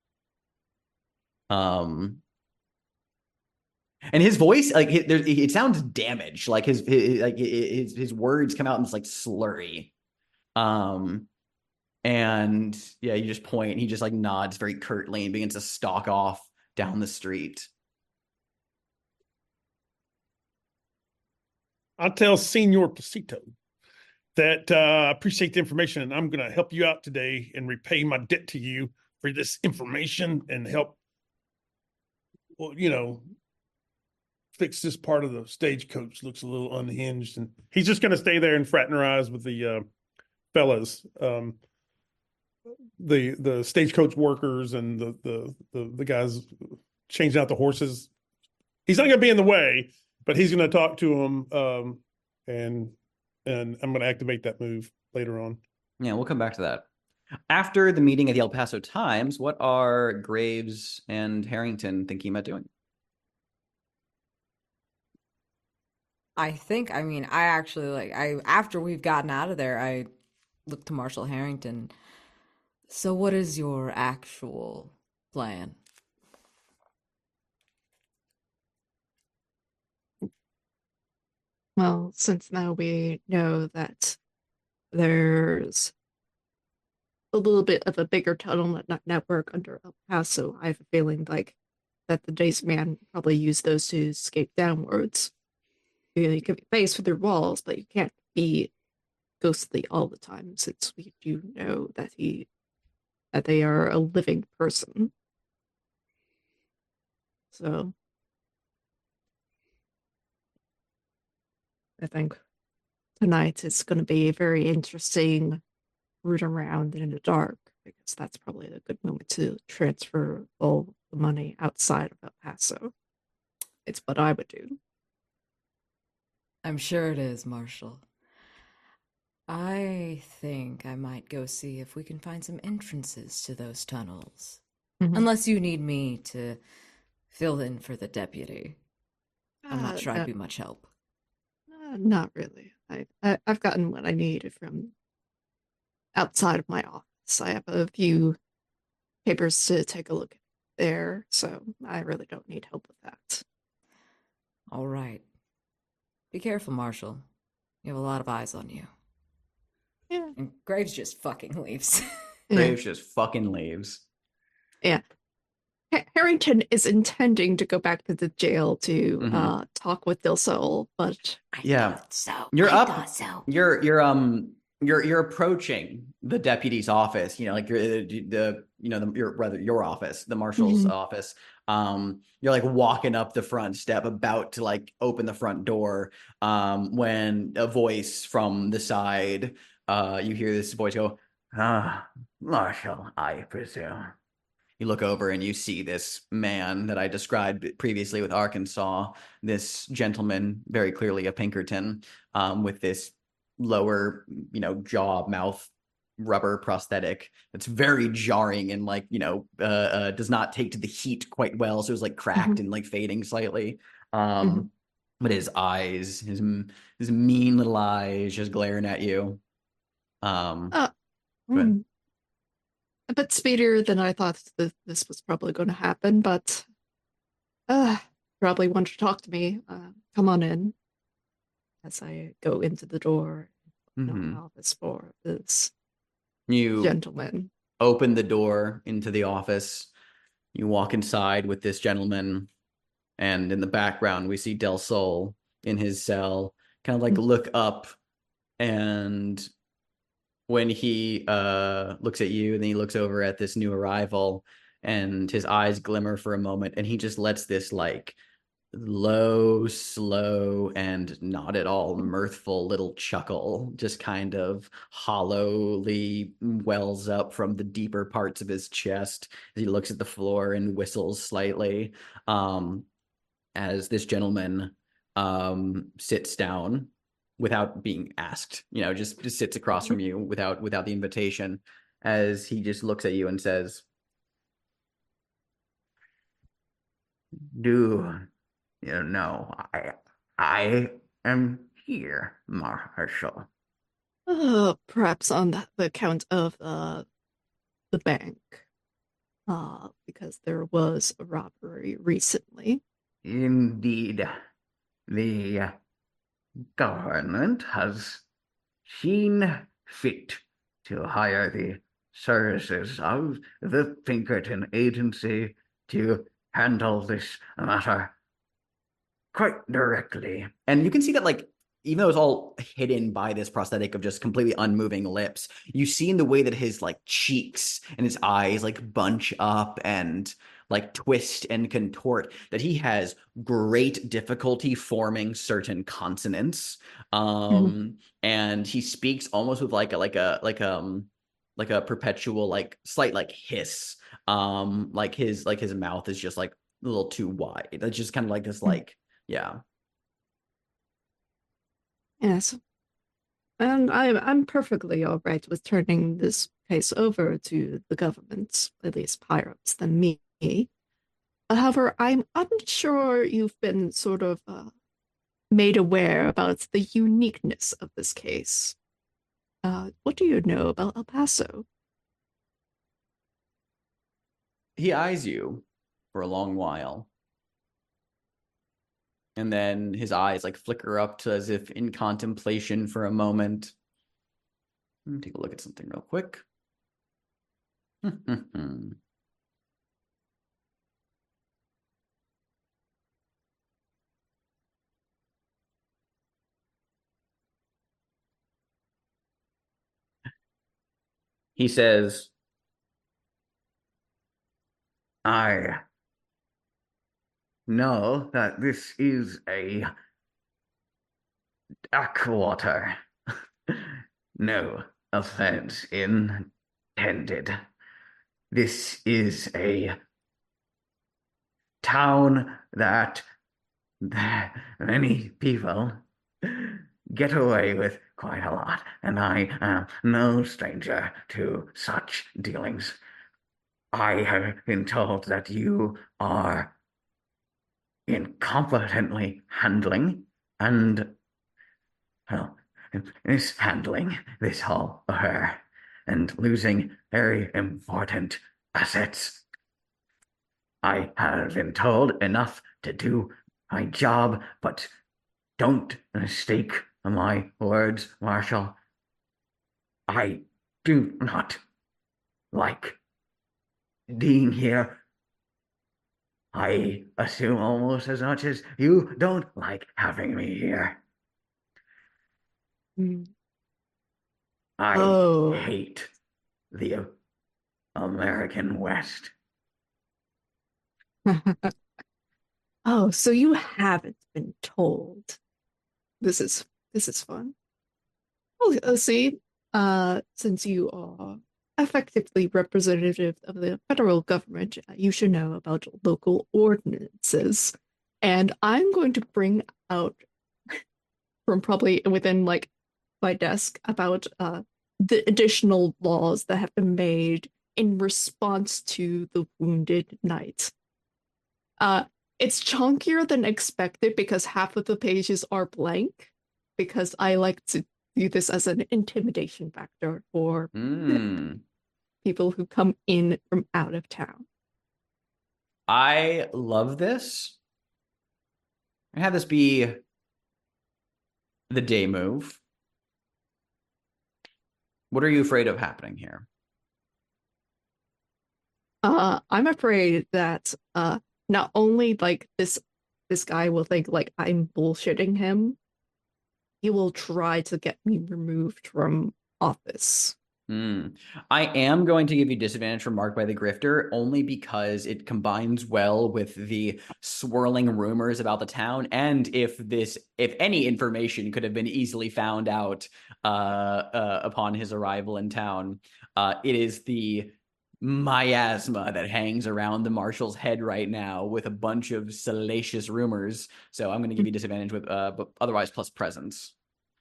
Um and his voice, like it, there, it sounds damaged. Like his, his like his his words come out in this like slurry. Um, and yeah, you just point. And he just like nods very curtly and begins to stalk off down the street. I'll tell Senor Pasito that uh, I appreciate the information, and I'm going to help you out today and repay my debt to you for this information and help, well, you know, fix this part of the stagecoach. Looks a little unhinged, and he's just going to stay there and fraternize with the uh, fellas, um, the the stagecoach workers and the, the the the guys changing out the horses. He's not going to be in the way, but he's going to talk to them, um, and and I'm going to activate that move later on. Yeah, we'll come back to that. After the meeting at the El Paso Times, what are Graves and Harrington thinking about doing? I think, I mean, I actually like, I, after we've gotten out of there, I looked to Marshall Harrington. So what is your actual plan? Well, since now we know that there's a little bit of a bigger tunnel net- network under El Paso, I have a feeling like that the Days Man probably used those to escape downwards. You know, you can be faced with their walls, but you can't be ghostly all the time, since we do know that he that they are a living person. So I think tonight is going to be a very interesting route around in the dark, because that's probably a good moment to transfer all the money outside of El Paso. It's what I would do. I'm sure it is, Marshall. I think I might go see if we can find some entrances to those tunnels. Mhm. Unless you need me to fill in for the deputy. I'm Uh, not sure no, I'd be much help. uh, not really. I, I I've gotten what I need from outside of my office. I have a few papers to take a look there, so I really don't need help with that. All right. Be careful, Marshall. You have a lot of eyes on you. Yeah. And Graves just fucking leaves. Yeah. Graves just fucking leaves. Yeah. Ha- Harrington is intending to go back to the jail to Mhm. uh, talk with Del Sol, but I Yeah. thought so. You're I up. thought so. You're you're um you're you're approaching the deputy's office. You know, like you're the, the you know the, your rather your office, the marshal's Mhm. office. Um, you're like walking up the front step, about to like open the front door. Um, when a voice from the side, uh, you hear this voice go, "Ah, Marshal, I presume." You look over and you see this man that I described previously with Arkansas, this gentleman, very clearly a Pinkerton, um, with this lower, you know, jaw, mouth, rubber prosthetic. It's very jarring and like, you know, uh, uh, does not take to the heat quite well. So it's like cracked Mhm. and like fading slightly. Um, Mhm. but his eyes, his his mean little eyes, just glaring at you. Um, uh, Go ahead. mm, a bit speedier than I thought th- this was probably going to happen, but uh, probably want to talk to me. Uh, come on in. As I go into the door, knock mhm. office for this You gentleman. open the door into the office. You walk inside with this gentleman, and in the background, we see Del Sol in his cell, kind of like Mm. look up. And when he uh, looks at you, and then he looks over at this new arrival, and his eyes glimmer for a moment, and he just lets this like low, slow, and not at all mirthful little chuckle just kind of hollowly wells up from the deeper parts of his chest as he looks at the floor and whistles slightly, um, as this gentleman um, sits down without being asked, you know, just, just sits across from you without without the invitation, as he just looks at you and says, "Do you know, I I am here, Marshall." Uh, perhaps on the, the account of uh, the bank, uh, because there was a robbery recently. Indeed, the government has seen fit to hire the services of the Pinkerton Agency to handle this matter quite directly. And you can see that, like, even though it's all hidden by this prosthetic of just completely unmoving lips, you see in the way that his like cheeks and his eyes like bunch up and like twist and contort that he has great difficulty forming certain consonants. Um, and he speaks almost with like a like a like um like a perpetual like slight like hiss. Um, like his like his mouth is just like a little too wide. It's just kind of like this like yeah. Yes, and I'm I'm perfectly all right with turning this case over to the government, at least higher ups than me. However, I'm unsure you've been sort of uh, made aware about the uniqueness of this case. Uh, what do you know about El Paso? He eyes you for a long while. And then his eyes like flicker up to as if in contemplation for a moment. Let me take a look at something real quick. He says, "I know that this is a backwater. No offense intended. This is a town that, that many people get away with quite a lot, and I am no stranger to such dealings. I have been told that you are incompetently handling and, well, mishandling this whole affair and losing very important assets. I have been told enough to do my job, but don't mistake my words, Marshal. I do not like being here. I assume almost as much as you don't like having me here. Hmm. I Oh. hate the American West. Oh, so you haven't been told. This is this is fun. Well, uh, see, uh, since you are effectively representative of the federal government, uh, you should know about local ordinances. And I'm going to bring out from probably within like my desk about uh the additional laws that have been made in response to the Wounded Knight. Uh, it's chunkier than expected because half of the pages are blank, because I like to do this as an intimidation factor for Mm. people who come in from out of town. I love this. I have this be the day move. What are you afraid of happening here? Uh, I'm afraid that uh, not only like this this guy will think like I'm bullshitting him, he will try to get me removed from office. Hmm. I am going to give you disadvantage from Marked by the Grifter only because it combines well with the swirling rumors about the town, and if this, if any information could have been easily found out uh, uh, upon his arrival in town, uh, it is the miasma that hangs around the marshal's head right now with a bunch of salacious rumors. So I'm going to give you disadvantage with, uh, but otherwise plus presence.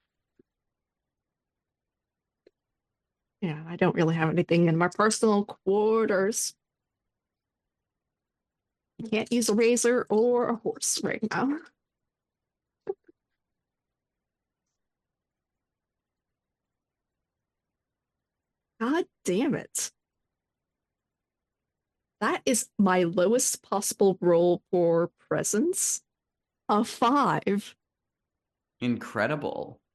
Yeah, I don't really have anything in my personal quarters. I can't use a razor or a horse right now. God damn it. That is my lowest possible roll for presence. A five. Incredible.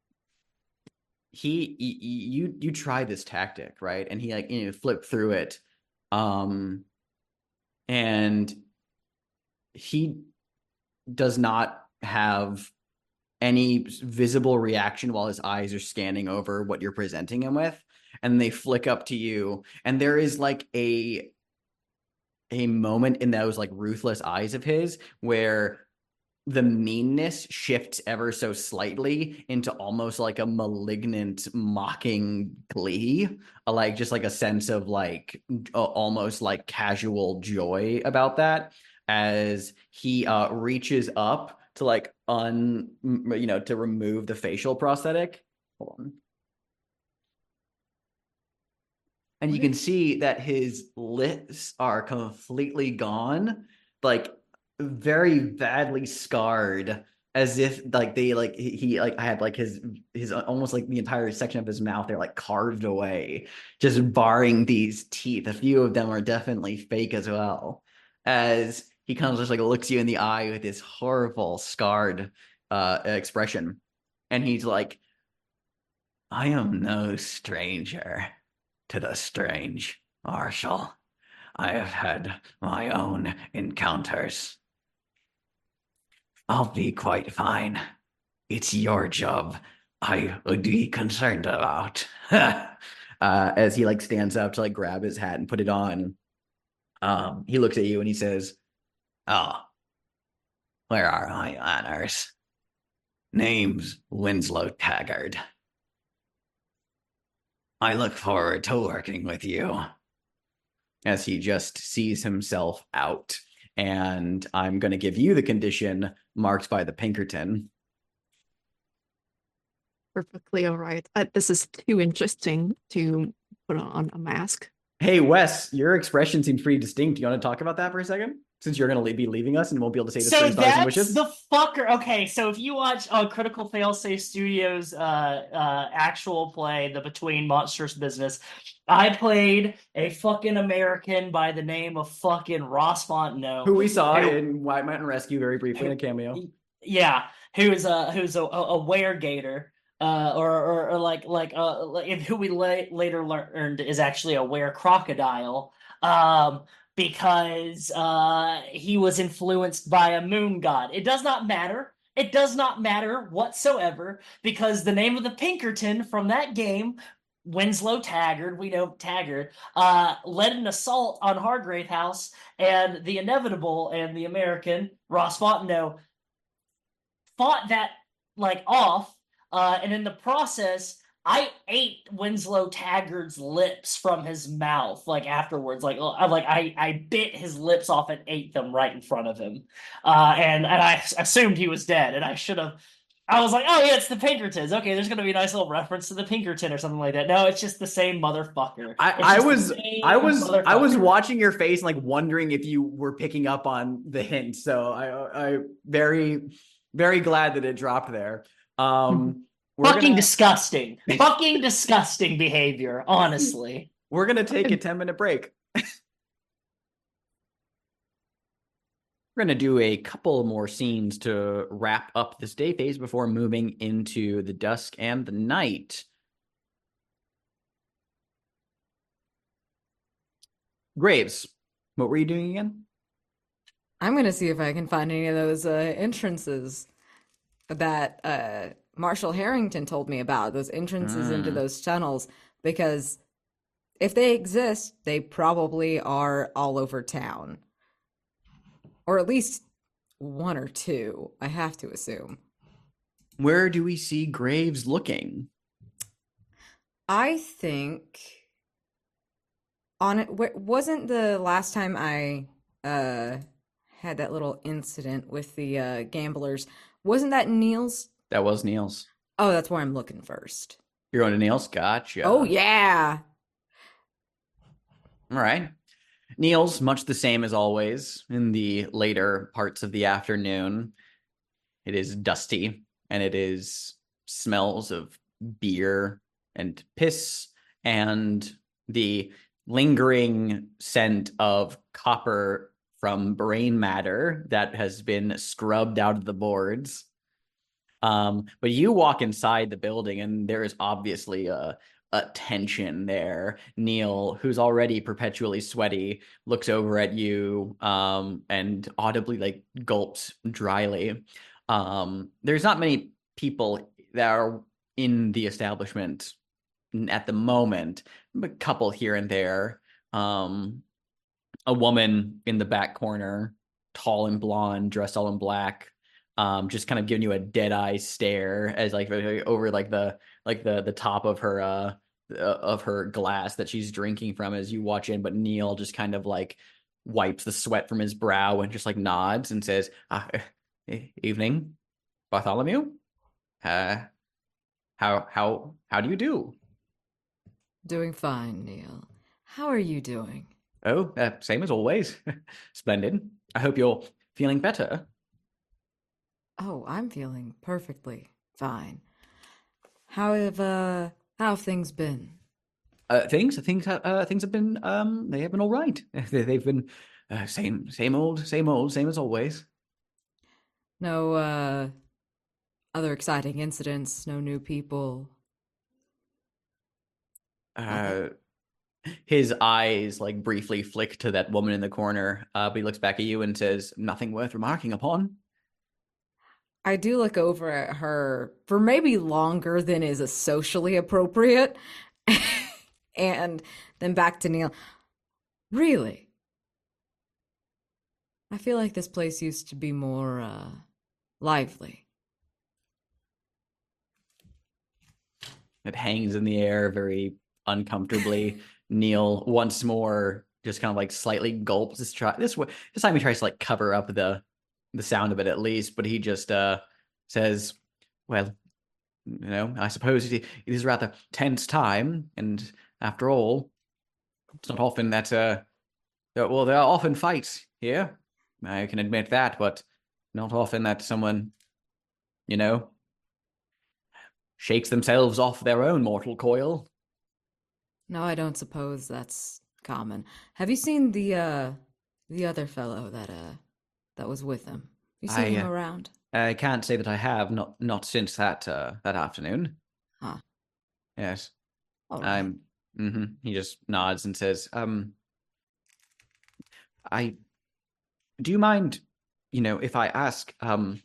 He, y- y- you, you try this tactic, right? And he like, you know, flip through it. Um, and he does not have any visible reaction while his eyes are scanning over what you're presenting him with. And they flick up to you. And there is like a, a moment in those like ruthless eyes of his where the meanness shifts ever so slightly into almost like a malignant mocking glee, like just like a sense of like uh, almost like casual joy about that as he uh reaches up to like un you know to remove the facial prosthetic. Hold on. And you can see that his lips are completely gone, like very badly scarred, as if like they like he, he like I had like his his almost like the entire section of his mouth they're like carved away, just barring these teeth. A few of them are definitely fake as well. As he kind of just like looks you in the eye with this horrible scarred uh expression, and he's like, "I am no stranger to the strange, Marshal. I have had my own encounters. I'll be quite fine. It's your job I would be concerned about." uh, as he like stands up to like grab his hat and put it on, um, he looks at you and he says, "Oh, where are my honors? Name's Winslow Taggart. I look forward to working with you." As he just sees himself out. And I'm going to give you the condition marked by the Pinkerton. Perfectly all right. Uh, this is too interesting to put on a mask. Hey, Wes, your expression seems pretty distinct. You want to talk about that for a second? since you're going to be leaving us and won't be able to say the So three stars and that's wishes. the fucker. Okay, so if you watch uh, Critical Failsafe Studios' uh, uh, actual play, The Between Monstrous Business, I played a fucking American by the name of fucking Ross Fontenot, Who we saw who- in White Mountain Rescue very briefly in a cameo. yeah, who's a who's a, a, a weregator. Uh, or, or, or like like uh, like who we la- later learned is actually a were crocodile. Um, because uh, he was influenced by a moon god. It does not matter. It does not matter whatsoever because the name of the Pinkerton from that game, Winslow Taggart, we know Taggart, uh, led an assault on Hargrave House, and the Inevitable and the American, Ross Fontenot, fought that like off, uh, and in the process, I ate Winslow Taggart's lips from his mouth, like afterwards. Like, I like I, I bit his lips off and ate them right in front of him, uh, and and I assumed he was dead, and I should have. I was like, oh yeah, it's the Pinkertons. Okay, there's gonna be a nice little reference to the Pinkerton or something like that. No, it's just the same motherfucker. I, It's I just the was same I was I was motherfucker. watching your face and like wondering if you were picking up on the hint. So I I very very glad that it dropped there. Um we're Fucking gonna disgusting. Fucking disgusting behavior, honestly. we're gonna take a ten minute break. We're going to do a couple more scenes to wrap up this day phase before moving into the dusk and the night. Graves, what were you doing again? I'm gonna see if I can find any of those uh, entrances that uh, Marshall Harrington told me about, those entrances into Mm. those tunnels, because if they exist, they probably are all over town. Or at least one or two, I have to assume. Where do we see Graves looking? I think on it wa- wasn't the last time I uh had that little incident with the uh gamblers. Wasn't that Neil's? That was Niels. Oh, that's where I'm looking first. You're going to Niels? Gotcha. Oh yeah. All right. Niels, much the same as always in the later parts of the afternoon. It is dusty and it is smells of beer and piss and the lingering scent of copper from brain matter that has been scrubbed out of the boards. Um, but you walk inside the building and there is obviously a a tension there. Neil, who's already perpetually sweaty, looks over at you um, and audibly like gulps dryly. Um, there's not many people that are in the establishment at the moment, a couple here and there. Um, a woman in the back corner, tall and blonde, dressed all in black, um, just kind of giving you a dead eye stare as like over like the like the the top of her uh of her glass that she's drinking from as you watch in. But Neil just kind of like wipes the sweat from his brow and just like nods and says, ah, "Evening, Bartholomew. Uh, how how how do you do?" Doing fine, Neil. How are you doing? Oh, uh, same as always. Splendid. I hope you're feeling better. Oh, I'm feeling perfectly fine. How have uh how have things been? Uh, things, things, uh, things have been, um, they have been all right. They, they've been uh, same, same old, same old, same as always. No uh other exciting incidents, no new people. Uh, his eyes like briefly flick to that woman in the corner, uh, but he looks back at you and says, "Nothing worth remarking upon." I do look over at her for maybe longer than is a socially appropriate. And then back to Neil. Really? I feel like this place used to be more uh lively. It hangs in the air very uncomfortably. Neil once more just kind of like slightly gulps. This try this way. This time he tries to like cover up the the sound of it at least, but he just uh says, "Well, you know, I suppose it, it is a rather tense time, and after all, it's not often that uh, that- well, there are often fights here. I can admit that, but not often that someone, you know, shakes themselves off their own mortal coil. No, I don't suppose that's common. Have you seen the uh the other fellow that uh that was with him? You seen I, him uh, around? I can't say that I have, not not since that uh, that afternoon. Huh. Yes, All right. I'm. hmm He just nods and says, "Um, I do you mind, you know, if I ask, um,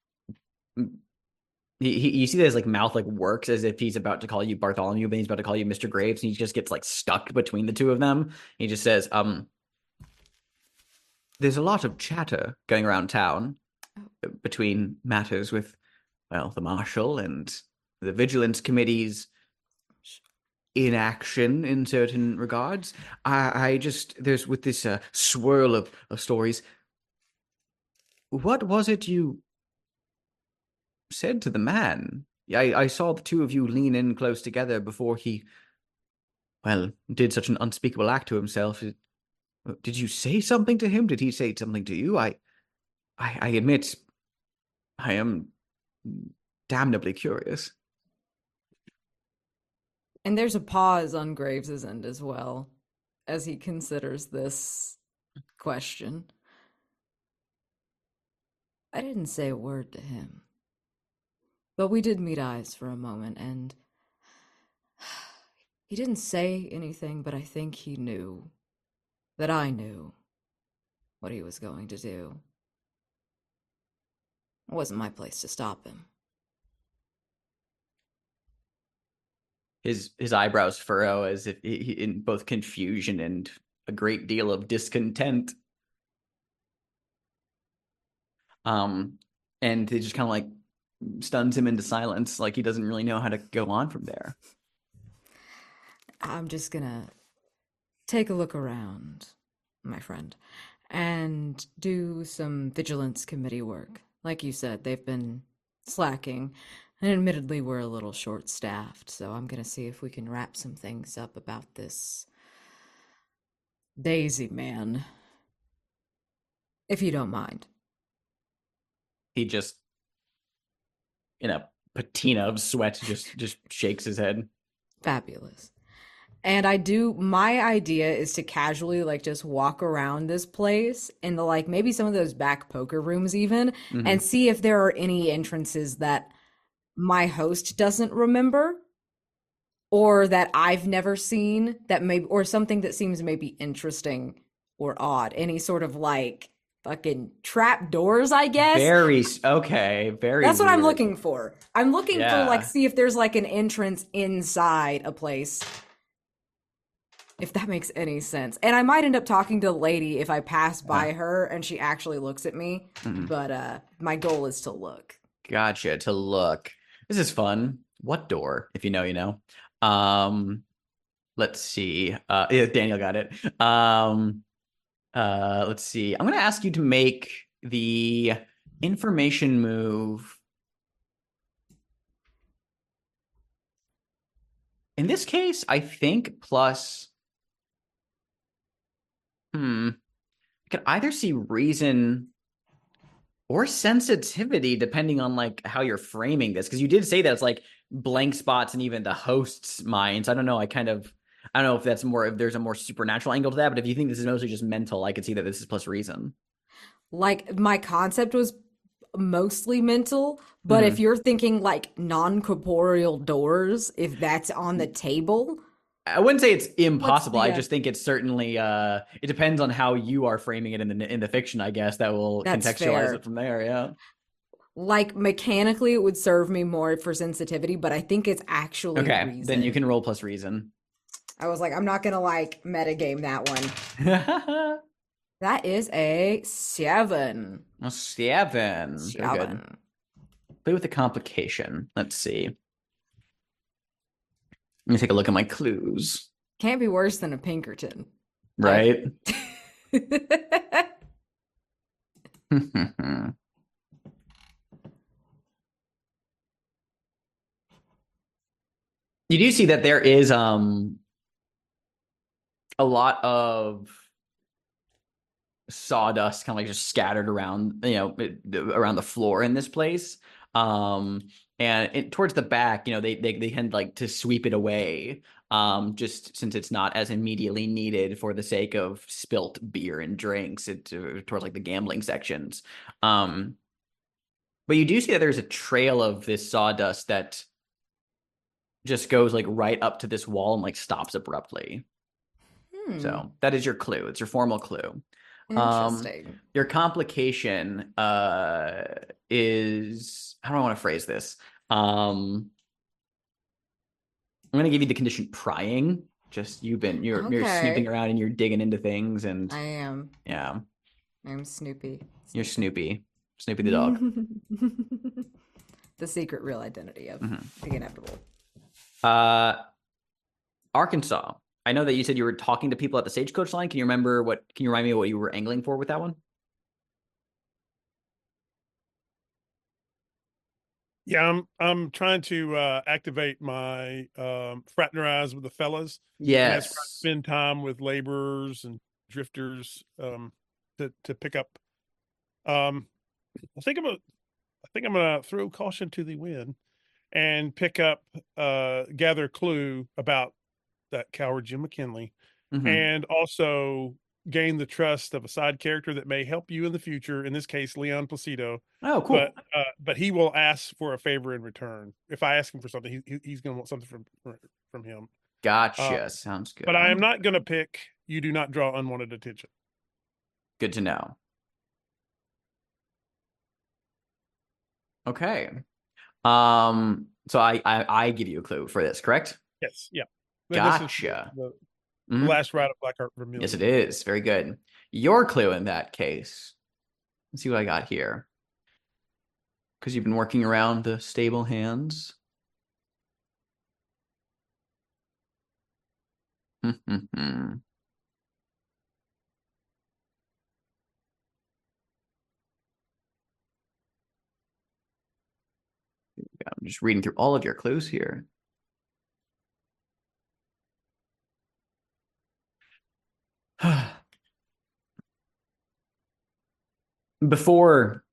he, he you see that his like mouth like works as if he's about to call you Bartholomew, but he's about to call you Mister Graves, and he just gets like stuck between the two of them. He just says, um, there's a lot of chatter going around town between matters with, well, the marshal and the vigilance committees inaction in certain regards. I, I just there's with this uh, swirl of, of stories. What was it you said to the man? I, I saw the two of you lean in close together before he, well, did such an unspeakable act to himself. Did you say something to him? Did he say something to you? I, I, I admit, I am damnably curious. And there's a pause on Graves's end as well as he considers this question. I didn't say a word to him, but we did meet eyes for a moment, and he didn't say anything, but I think he knew that I knew what he was going to do. It wasn't my place to stop him. His his eyebrows furrow as if he, in both confusion and a great deal of discontent. Um, and it just kind of like stuns him into silence, like he doesn't really know how to go on from there. I'm just gonna take a look around, my friend, and do some vigilance committee work. Like you said, they've been slacking, and admittedly, we're a little short-staffed, so I'm gonna see if we can wrap some things up about this Daisy man, if you don't mind. He just, in a patina of sweat, just just shakes his head. Fabulous. And I do, my idea is to casually like just walk around this place in the like maybe some of those back poker rooms even, Mhm. and see if there are any entrances that my host doesn't remember or that I've never seen that maybe, or something that seems maybe interesting or odd. Any sort of like fucking trap doors, I guess. Very okay, very. That's what I'm weird. looking for. I'm looking for like Yeah. see if there's like an entrance inside a place. If that makes any sense. And I might end up talking to the lady if I pass by Yeah. her and she actually looks at me. Mhm. But uh my goal is to look. Gotcha. To look. This is fun. What door? If you know, you know. Um, let's see. Uh, yeah, Daniel got it. Um, uh, let's see. I'm gonna ask you to make the information move. In this case, I think plus. Hmm. I could either see reason or sensitivity depending on like how you're framing this, because you did say that it's like blank spots and even the host's minds. I don't know. I kind of I don't know if that's more if there's a more supernatural angle to that, but if you think this is mostly just mental, I could see that this is plus reason. Like my concept was mostly mental, but Mhm. if you're thinking like non-corporeal doors, if that's on the table, I wouldn't say it's impossible. the, I uh, just think it's certainly uh it depends on how you are framing it in the in the fiction, I guess, that will That's contextualize fair. it from there. Yeah. like mechanically it would serve me more for sensitivity, but I think it's actually Okay. reason. Then you can roll plus reason. I was like, I'm not gonna like metagame that one. That is a seven. A seven. Very good. Seven. Play with the complication. Let's see. Let me take a look at my clues. Can't be worse than a Pinkerton. Right? You do see that there is um a lot of sawdust kind of like just scattered around, you know, around the floor in this place. Um, and it, towards the back, you know, they they they tend like to sweep it away, um, just since it's not as immediately needed for the sake of spilt beer and drinks. It uh, towards like the gambling sections. Um, but you do see that there's a trail of this sawdust that just goes like right up to this wall and like stops abruptly. Hmm. So that is your clue. It's your formal clue. Interesting. Um, your complication uh, is, how do I want to phrase this? Um, I'm going to give you the condition prying. Just you've been you're okay. You're snooping around and you're digging into things, and I am. Yeah. I'm Snoopy. Snoopy. You're Snoopy. Snoopy the dog. The secret real identity of mm-hmm. the inevitable. Uh, Arkansas. I know that you said you were talking to people at the Stagecoach line. Can you remember what? Can you remind me of what you were angling for with that one? Yeah, I'm I'm trying to uh, activate my um, fraternize with the fellas. Yes, and spend time with laborers and drifters um, to to pick up. Um, I think I'm gonna I think I'm gonna throw caution to the wind and pick up uh, gather clue about that coward Jim McKinley, mm-hmm. and also gain the trust of a side character that may help you in the future. In this case, Leon Placido. Oh, cool. But uh, but he will ask for a favor in return. If I ask him for something, he, he's going to want something from from him. Gotcha. Uh, Sounds good. But I am not going to pick. You do not draw unwanted attention. Good to know. Okay. Um. So I I, I give you a clue for this, correct? Yes. Yeah. Gotcha. The, the mm-hmm. last ride of Blackheart Vermilion. Yes, it is. Very good. Your clue in that case. Let's see what I got here. Because you've been working around the stable hands. I'm just reading through all of your clues here. Before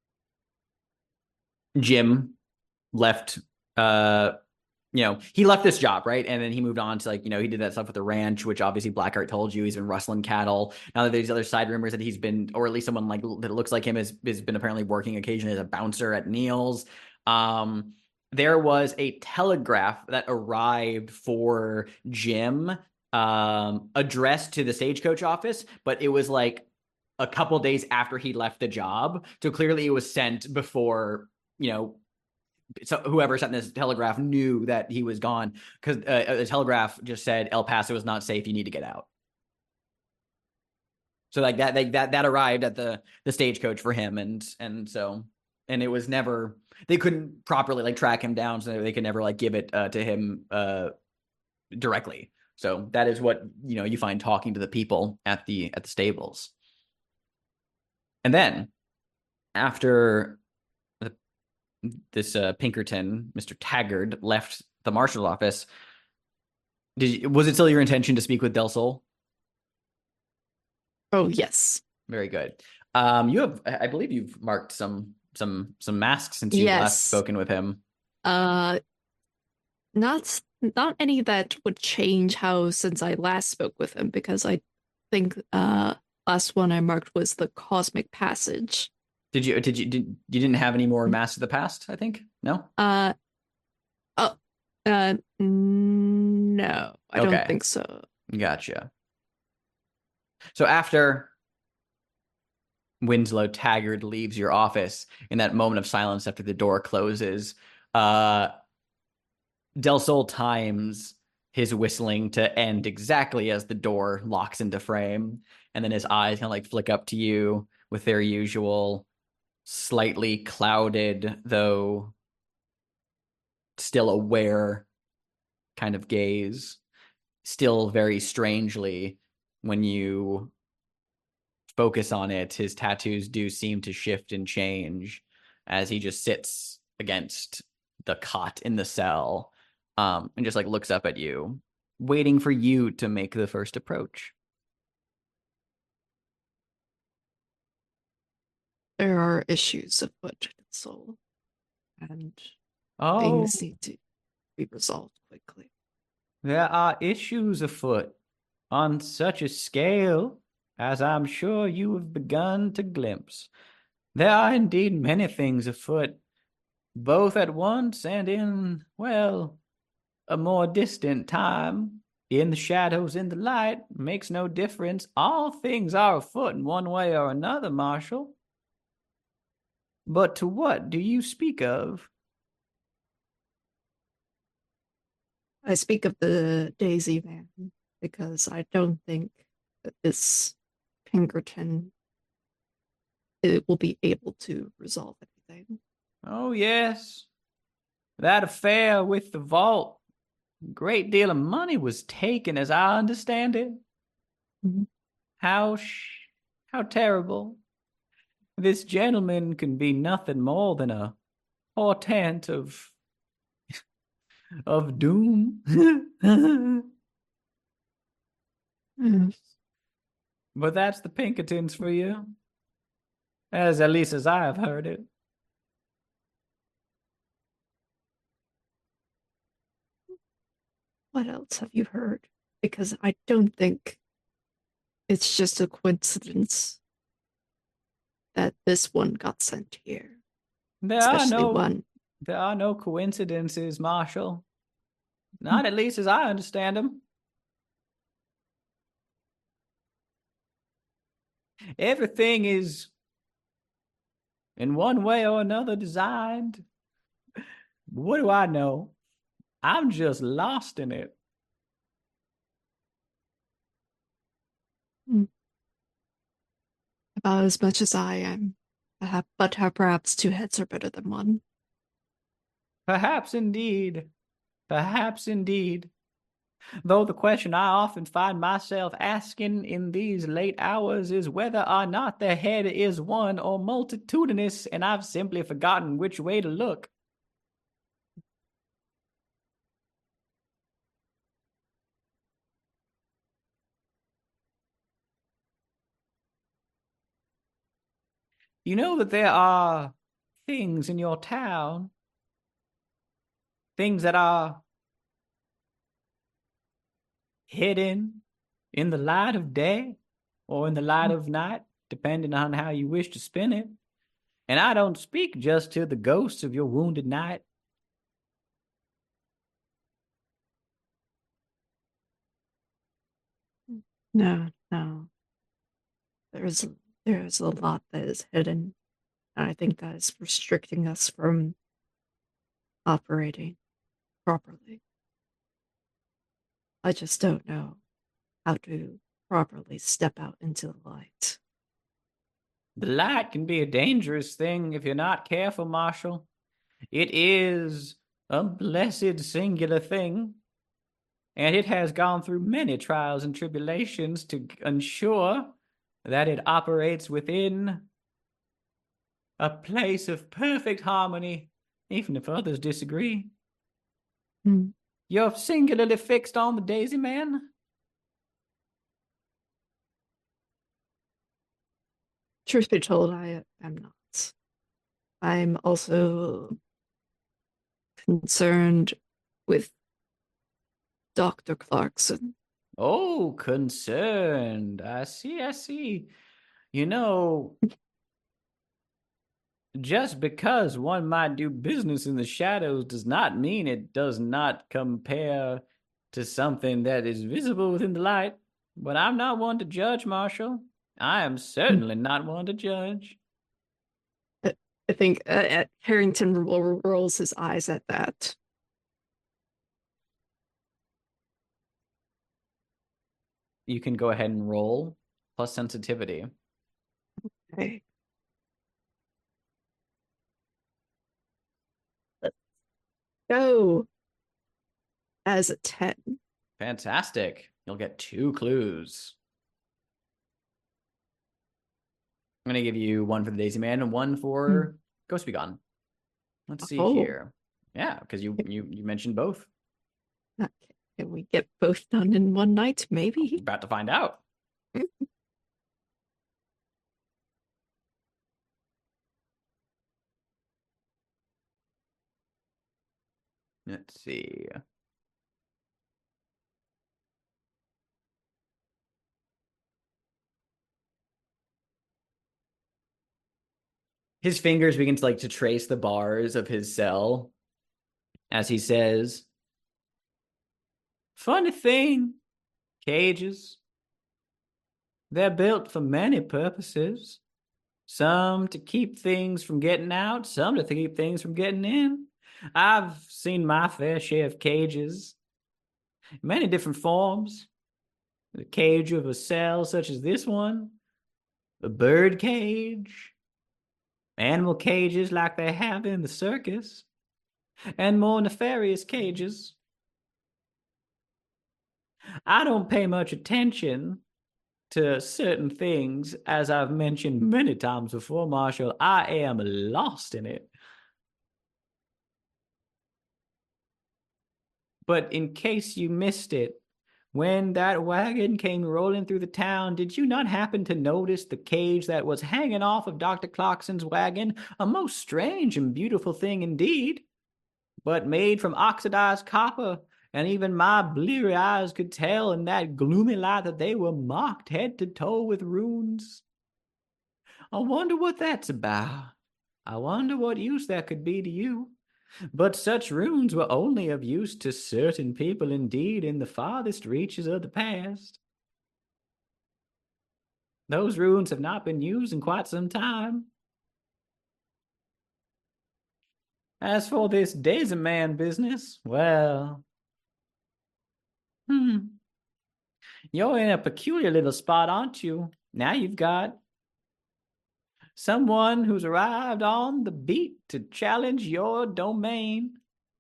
Jim left, uh, you know, he left this job, right? And then he moved on to like, you know, he did that stuff with the ranch, which obviously Blackheart told you he's been rustling cattle. Now that there's other side rumors that he's been, or at least someone like that looks like him has, has been apparently working occasionally as a bouncer at Neil's. Um, there was a telegraph that arrived for Jim, um, addressed to the Stagecoach office, but it was like a couple days after he left the job. So clearly it was sent before, you know, so whoever sent this telegraph knew that he was gone, because uh, the telegraph just said El Paso is not safe. You need to get out. So like that, like that, that arrived at the the Stagecoach for him, and and so and it was never, they couldn't properly like track him down, so they could never like give it uh, to him uh, directly. So that is what, you know, you find talking to the people at the at the stables. And then after the, this uh, Pinkerton, Mister Taggart, left the marshal's office, did you, was it still your intention to speak with Del Sol? Oh, yes. Very good. Um, you have, I believe you've marked some some some masks since you've yes. last spoken with him. Uh, not not any that would change how since I last spoke with him, because I think uh last one I marked was the Cosmic Passage. Did you did you did you didn't have any more Masks of the Past? I think no. Uh, oh, uh, no, I okay. don't think so. Gotcha. So after Winslow Taggart leaves your office, in that moment of silence after the door closes, uh, Del Sol times his whistling to end exactly as the door locks into frame, and then his eyes kind of like flick up to you with their usual slightly clouded, though still aware kind of gaze. Still very strangely, when you focus on it, his tattoos do seem to shift and change as he just sits against the cot in the cell, um, and just like looks up at you, waiting for you to make the first approach. there are issues afoot in Seoul, and Oh, things need to be resolved quickly. there are issues afoot on such a scale as I'm sure you have begun to glimpse. There are indeed many things afoot, both at once and in, well, a more distant time. In the shadows, in the light, makes no difference. All things are afoot in one way or another, Marshal. But to what do you speak of? I speak of the Daisy Man because I don't think that this Pinkerton it will be able to resolve anything. Oh, yes. That affair with the vault. A great deal of money was taken, as I understand it. Mhm. How sh- how terrible. This gentleman can be nothing more than a portent of of doom. Yes. But that's the Pinkertons for you. As at least as I have heard it. What else have you heard? Because I don't think it's just a coincidence that this one got sent here, There are especially no one. there are no coincidences, Marshal. Not at least as I understand them. Everything is in one way or another designed. What do I know? I'm just lost in it. About as much as I am. Perhaps, but how perhaps two heads are better than one. Perhaps indeed. Perhaps indeed. Though the question I often find myself asking in these late hours is whether or not the head is one or multitudinous, and I've simply forgotten which way to look. You know that there are things in your town, things that are hidden in the light of day or in the light of night, depending on how you wish to spin it. And I don't speak just to the ghosts of your wounded knight. No, no. There's there's a lot that is hidden, and I think that is restricting us from operating properly. I just don't know how to properly step out into the light. The light can be a dangerous thing if you're not careful, Marshal. It is a blessed singular thing, and it has gone through many trials and tribulations to ensure that it operates within a place of perfect harmony, even if others disagree. Hmm. You're singularly fixed on the Daisy Man? Truth be told, I am not. I'm also concerned with Doctor Clarkson. Oh, concerned. I see, I see. You know, just because one might do business in the shadows does not mean it does not compare to something that is visible within the light. But I'm not one to judge, Marshal. I am certainly not one to judge. I think uh, Harrington ro- rolls his eyes at that. You can go ahead and roll plus sensitivity. Okay. Let's go as a ten. Fantastic. You'll get two clues. I'm going to give you one for the Daisy Man and one for Hmm. Ghost Be Gone. Let's see Oh. here. Yeah, because you, you you mentioned both. Okay. Can we get both done in one night? Maybe. About to find out. Let's see. His fingers begin to like to trace the bars of his cell as he says, "Funny thing, cages. They're built for many purposes. Some to keep things from getting out, some to keep things from getting in. I've seen my fair share of cages, many different forms. The cage of a cell such as this one, a bird cage, animal cages like they have in the circus, and more nefarious cages. I don't pay much attention to certain things, as I've mentioned many times before, Marshall. I am lost in it. But in case you missed it, when that wagon came rolling through the town, did you not happen to notice the cage that was hanging off of Doctor Clarkson's wagon? A most strange and beautiful thing indeed, but made from oxidized copper, and even my bleary eyes could tell in that gloomy light that they were marked head to toe with runes. I wonder what that's about. I wonder what use that could be to you. But such runes were only of use to certain people indeed in the farthest reaches of the past. Those runes have not been used in quite some time. As for this Daisy Man business, well, hmm, you're in a peculiar little spot, aren't you? Now you've got someone who's arrived on the beat to challenge your domain.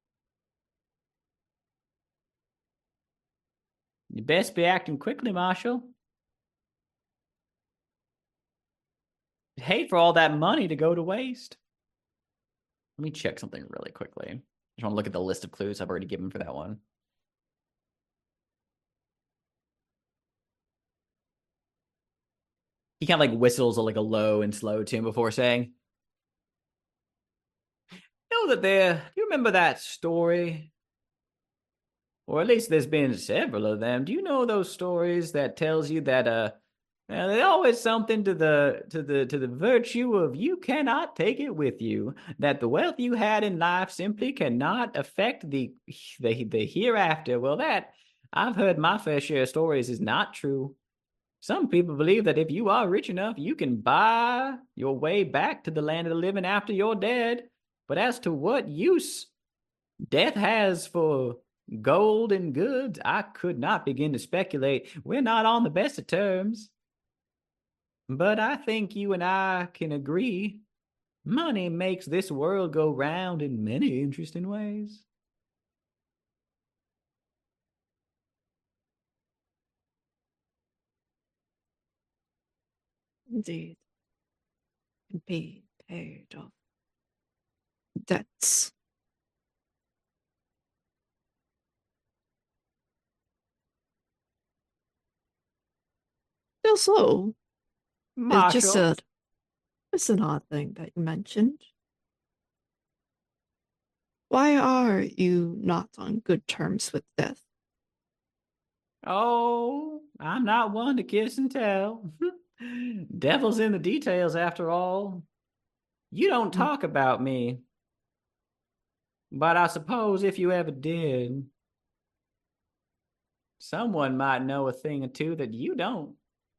You best be acting quickly, Marshall. I'd hate for all that money to go to waste. Let me check something really quickly. I just want to look at the list of clues I've already given for that one. He kind of like whistles a, like a low and slow tune before saying, "You know that there, you remember that story? Or at least there's been several of them. Do you know those stories that tells you that uh uh, there's always something to the to the to the virtue of you cannot take it with you, that the wealth you had in life simply cannot affect the the, the hereafter? Well, that I've heard my fair share of stories is not true. Some people believe that if you are rich enough, you can buy your way back to the land of the living after you're dead. But as to what use death has for gold and goods, I could not begin to speculate. We're not on the best of terms. But I think you and I can agree, money makes this world go round in many interesting ways." Indeed. And be paid off debts. Still so. It's just Marshall, a, it's an odd thing that you mentioned. Why are you not on good terms with death? oh, I'm not one to kiss and tell. Devil's in the details, after all. You don't talk about me. But I suppose if you ever did, someone might know a thing or two that you don't.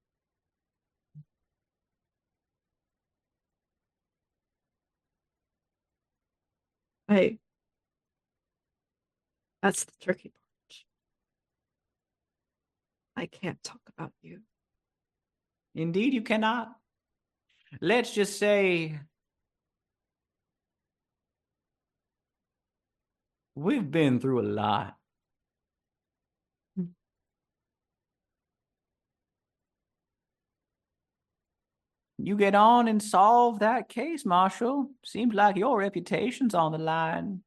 Hey, that's the tricky part. I can't talk about you. Indeed, you cannot. Let's just say we've been through a lot. Hmm. You get on and solve that case, Marshall. Seems like your reputation's on the line.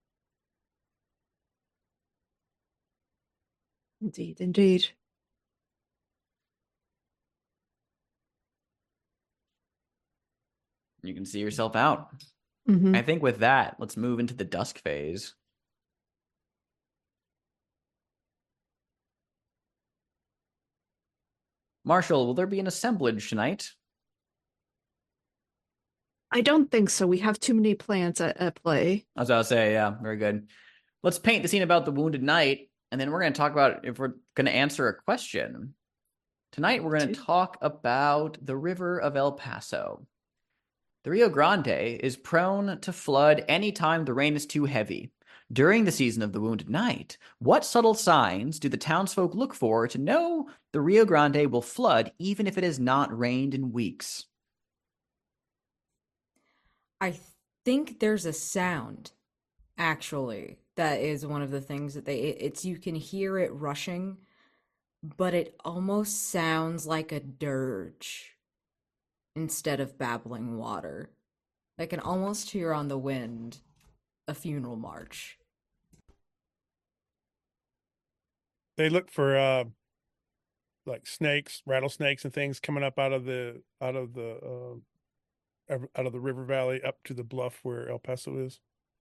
Indeed, indeed. You can see yourself out. Mhm. I think with that, let's move into the dusk phase. Marshall, will there be an assemblage tonight? I don't think so. We have too many plans at, at play. I was about to say, yeah, very good. Let's paint the scene about the wounded knight, and then we're going to talk about if we're going to answer a question. Tonight, we're going to talk about the river of El Paso. The Rio Grande is prone to flood anytime the rain is too heavy. During the season of the Wounded Knight, what subtle signs do the townsfolk look for to know the Rio Grande will flood even if it has not rained in weeks? I think there's a sound, actually, that is one of the things that they, it, it's, you can hear it rushing, but it almost sounds like a dirge instead of babbling water. I can almost hear on the wind a funeral march. They look for uh like snakes, rattlesnakes and things coming up out of the out of the uh out of the river valley up to the bluff where El Paso is.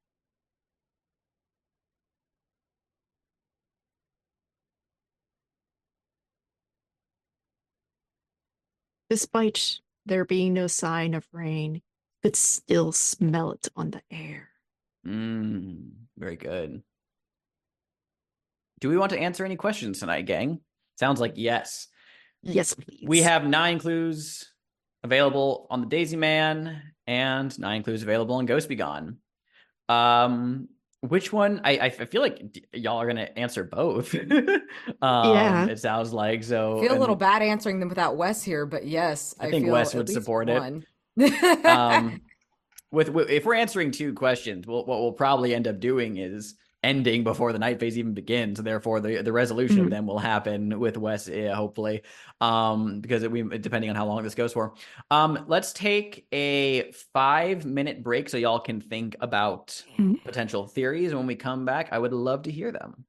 Despite there being no sign of rain, you could still smell it on the air. Mm, very good. Do we want to answer any questions tonight, gang? Sounds like yes. Yes, please. We have nine clues available on the Daisy Man and nine clues available on Ghost Be Gone. Um, which one? I I feel like y'all are gonna answer both. um, Yeah. It sounds like so. I feel a and little bad answering them without Wes here, but yes, I I, think feel Wes at would least support it. one. um, with, with if we're answering two questions, we'll, what we'll probably end up doing is ending before the night phase even begins. Therefore, the the resolution Mhm. of them will happen with Wes, yeah, hopefully, um, because it, we depending on how long this goes for. Um, let's take a five minute break so y'all can think about Mhm. potential theories. And when we come back, I would love to hear them.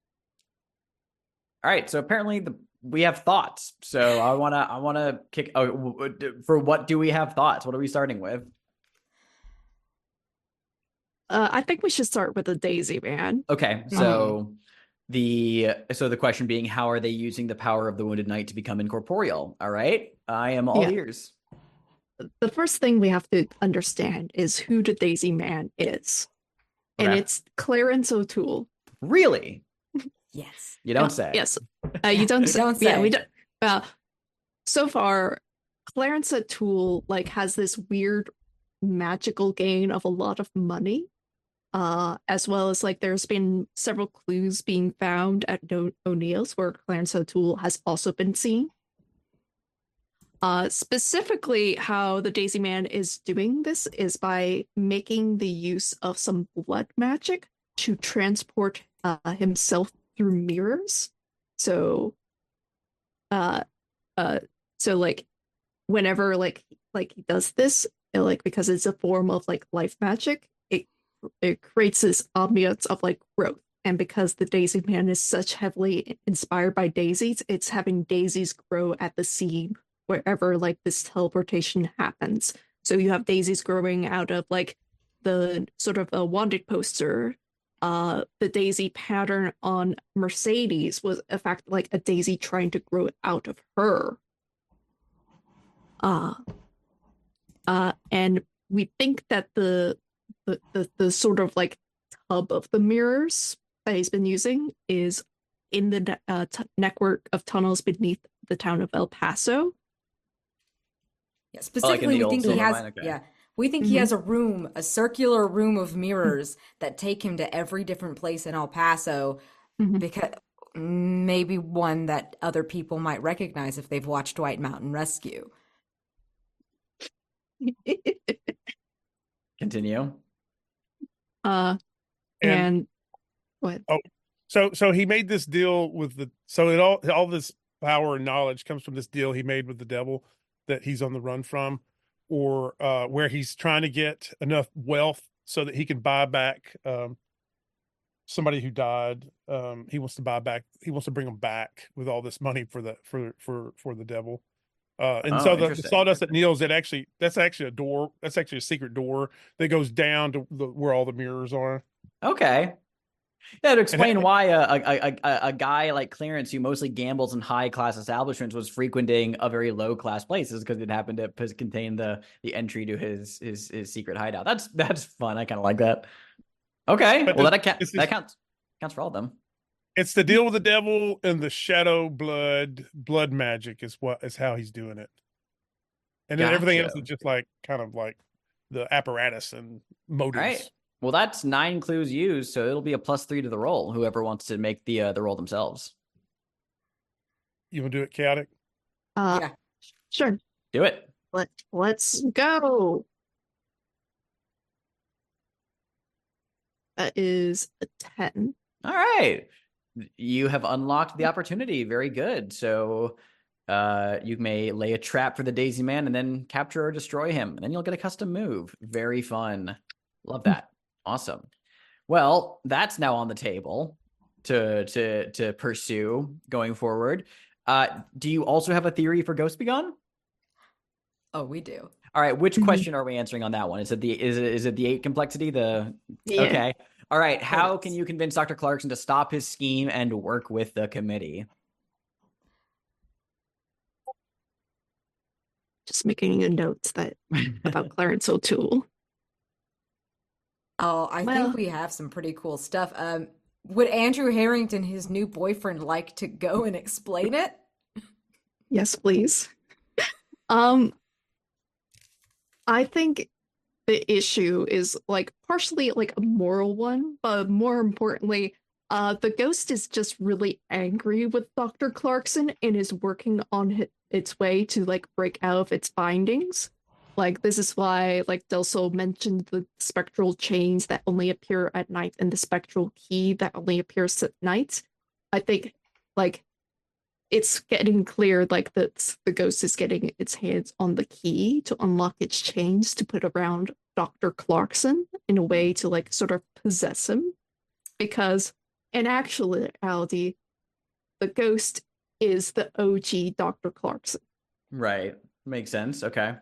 All right, so apparently the we have thoughts. So I wanna I wanna kick. Oh, for what do we have thoughts? What are we starting with? Uh, I think we should start with the Daisy Man. Okay, so the so the question being, how are they using the power of the Wounded Knight to become incorporeal? All right, I am all Yeah. ears. The first thing we have to understand is who the Daisy Man is. And Okay. it's Clarence O'Toole. Really? Yes. You don't Uh, say. Yes. Uh, you don't You say. don't Yeah, we say. don't. Uh, so far, Clarence O'Toole like has this weird magical gain of a lot of money. Uh, as well as like there's been several clues being found at o- O'Neill's where Clarence O'Toole has also been seen. Uh, specifically, how the Daisy Man is doing this is by making the use of some blood magic to transport uh, himself through mirrors. So, uh, uh, so like whenever like like he does this, uh, like because it's a form of like life magic, it it creates this ambiance of like growth. And because the Daisy Man is such heavily inspired by daisies, it's having daisies grow at the seam wherever like this teleportation happens. So you have daisies growing out of like the sort of a wanted poster. Uh, the daisy pattern on Mercedes was in fact like a daisy trying to grow out of her. Uh, uh, and we think that the, the the the sort of like tub of the mirrors that he's been using is in the uh, t- network of tunnels beneath the town of El Paso. Yeah, Oh, like in specifically, the we old think he silver has. mine? Okay. Yeah, we think he Mhm. has a room, a circular room of mirrors that take him to every different place in El Paso, Mhm. because maybe one that other people might recognize if they've watched White Mountain Rescue. Continue. uh, And and what? so so he made this deal with the so it all all this power and knowledge comes from this deal he made with the devil that he's on the run from, or uh where he's trying to get enough wealth so that he can buy back um somebody who died. Um he wants to buy back he wants to bring them back with all this money for the for for for the devil. Uh, and Oh, so the, the interesting. sawdust that Neil's that actually that's actually a door that's actually a secret door that goes down to the, where all the mirrors are. Okay. Yeah, to explain why a, a, a, a, a guy like Clarence, who mostly gambles in high class establishments, was frequenting a very low class places because it happened to p- contain the the entry to his his his secret hideout. That's that's fun. I kind of like that. Okay, But well this- that account, this is- that counts counts for all of them. It's the deal with the devil and the shadow blood, blood magic is what is how he's doing it. And then everything else Gotcha. is just like kind of like the apparatus and motives. All right. Well, that's nine clues used, so it'll be a plus three to the roll. Whoever wants to make the uh, the roll themselves, You want to do it chaotic? Uh, Yeah. Sure. do it. Let Let's go. That is a ten. All right. You have unlocked the opportunity. Very good. So uh, you may lay a trap for the Daisy Man and then capture or destroy him. And then you'll get a custom move. Very fun. Love that. Awesome. Well, that's now on the table to to to pursue going forward. Uh, do you also have a theory for Ghost Begone? Oh, we do. All right, which Mhm. question are we answering on that one? Is it the is it is it the eight complexity? The Yeah. okay. All right. How Yes. can you convince Doctor Clarkson to stop his scheme and work with the committee? Just making a note that about Clarence O'Toole. Oh, I Well- think we have some pretty cool stuff. Um, would Andrew Harrington, his new boyfriend, like to go and explain it? Yes, please. Um, I think the issue is like partially like a moral one, but more importantly, uh, the ghost is just really angry with Doctor Clarkson and is working on hi- its way to like break out of its bindings. Like this is why like Delso mentioned the spectral chains that only appear at night and the spectral key that only appears at night. I think like it's getting clear like that the ghost is getting its hands on the key to unlock its chains to put around Doctor Clarkson in a way to like sort of possess him. Because in actuality, the ghost is the O G Doctor Clarkson. Right. Makes sense. Okay.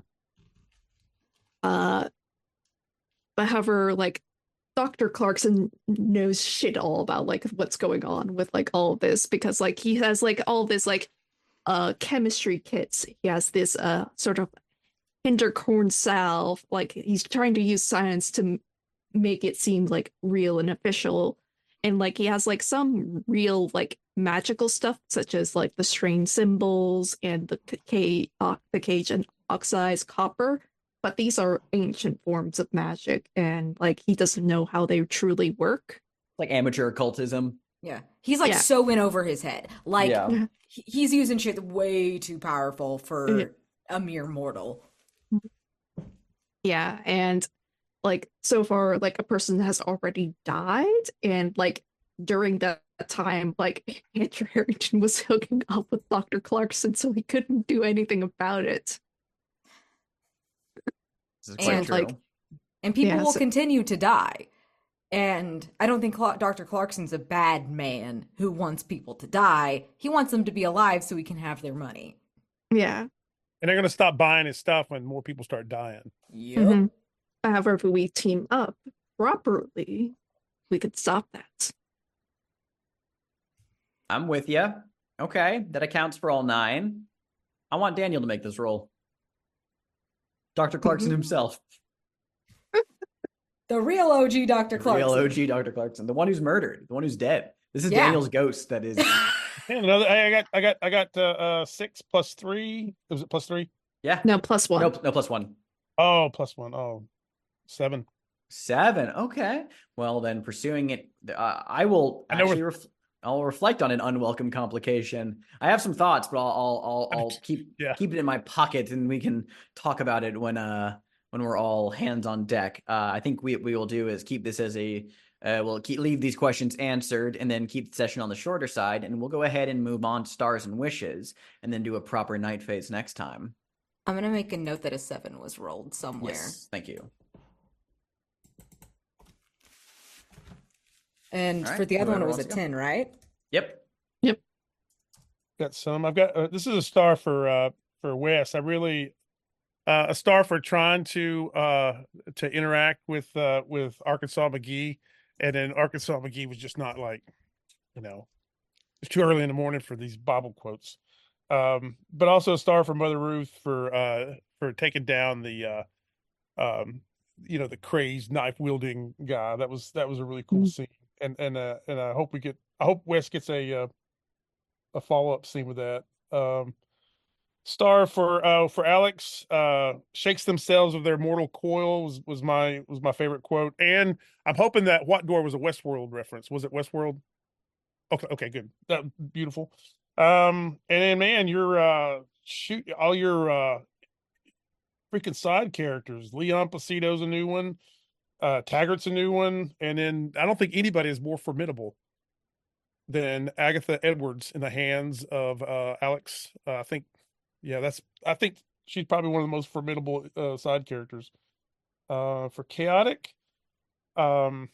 Uh, but however, like Doctor Clarkson knows shit all about like what's going on with like all of this because like he has like all this like uh chemistry kits. He has this uh sort of Hinderkorn salve. Like he's trying to use science to m- make it seem like real and official. And like he has like some real like magical stuff such as like the strain symbols and the K uh, the cage and oxidized copper. But these are ancient forms of magic, and like he doesn't know how they truly work. Like amateur occultism. Yeah. He's like Yeah. so in over his head. Like Yeah. he- he's using shit way too powerful for Yeah. a mere mortal. Yeah, and like so far, like a person has already died, and like during that time, like Andrew Harrington was hooking up with Doctor Clarkson, so he couldn't do anything about it. This is quite And, true. like, And people Yeah, will so- continue to die. And I don't think Cla- Doctor Clarkson's a bad man who wants people to die. He wants them to be alive so he can have their money. Yeah. And they're going to stop buying his stuff when more people start dying. Yep. Mhm. However, if we team up properly, we could stop that. I'm with you. Okay. That accounts for all nine. I want Daniel to make this roll. Doctor Clarkson Mhm. himself. The real O G Doctor The Clarkson. real O G Doctor Clarkson. The one who's murdered. The one who's dead. This is Yeah. Daniel's ghost that is. And another, I got, I got, I got uh, uh, six plus three. Was it plus three? Yeah. No, plus one. No, no plus one. Oh, plus one. Oh, seven. Seven. Okay. Well, then pursuing it, uh, I will I know we're- actually ref- I'll reflect on an unwelcome complication. I have some thoughts, but I'll I'll I'll, I'll keep Yeah. keep it in my pocket, and we can talk about it when uh when we're all hands on deck. Uh, I think we we will do is keep this as a uh, we'll keep leave these questions answered, and then keep the session on the shorter side, and we'll go ahead and move on to stars and wishes, and then do a proper night phase next time. I'm going to make a note that a seven was rolled somewhere. Yes. Thank you. And All right, for the other one, it whoever was a wants to go. ten, right? Yep. Got some. I've got. Uh, this is a star for uh for Wes. I really uh, a star for trying to uh to interact with uh with Arkansas McGee and then Arkansas McGee was just not like, you know, it's too early in the morning for these Bible quotes. Um, but also a star for Mother Ruth for uh for taking down the uh um you know the crazed knife wielding guy. That was that was a really cool Mm. scene, and and uh and I hope we get I hope Wes gets a uh, a follow up scene with that. Um, star for uh for Alex, uh shakes themselves of their mortal coil was, was my was my favorite quote, and I'm hoping that what door was a Westworld reference. Was it Westworld? Okay, okay, good. That beautiful. Um, and then man, your uh shoot all your uh freaking side characters. Leon Placido's a new one, uh Taggart's a new one, and then I don't think anybody is more formidable than Agatha Edwards in the hands of uh Alex. Uh, I think yeah, that's I think she's probably one of the most formidable uh side characters. Uh for Chaotic, um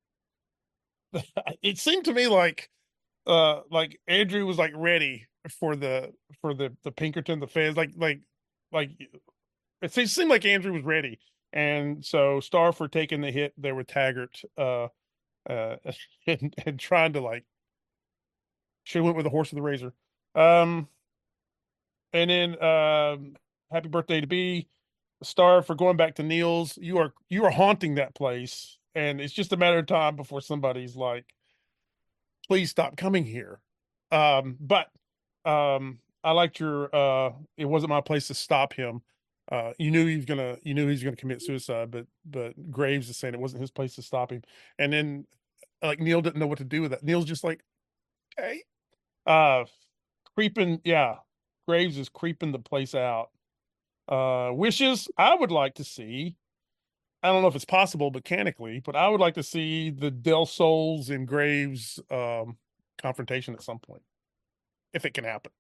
it seemed to me like uh like Andrew was like ready for the for the the Pinkerton, the feds, like like like it seemed, seemed like Andrew was ready, and so star for taking the hit there with Taggart, uh uh and, and trying to like should have went with the horse of the razor. Um and then um happy birthday to B, star for going back to Neil's. You are you are haunting that place, and it's just a matter of time before somebody's like, please stop coming here. Um, but um, I liked your uh, it wasn't my place to stop him. Uh, you knew he was gonna you knew he was gonna commit suicide, but but Graves is saying it wasn't his place to stop him. And then like Neil didn't know what to do with that. Neil's just like, okay. Uh creeping, yeah. Graves is creeping the place out. Uh wishes I would like to see. I don't know if it's possible mechanically, but I would like to see the Del Souls and Graves um, confrontation at some point, if it can happen.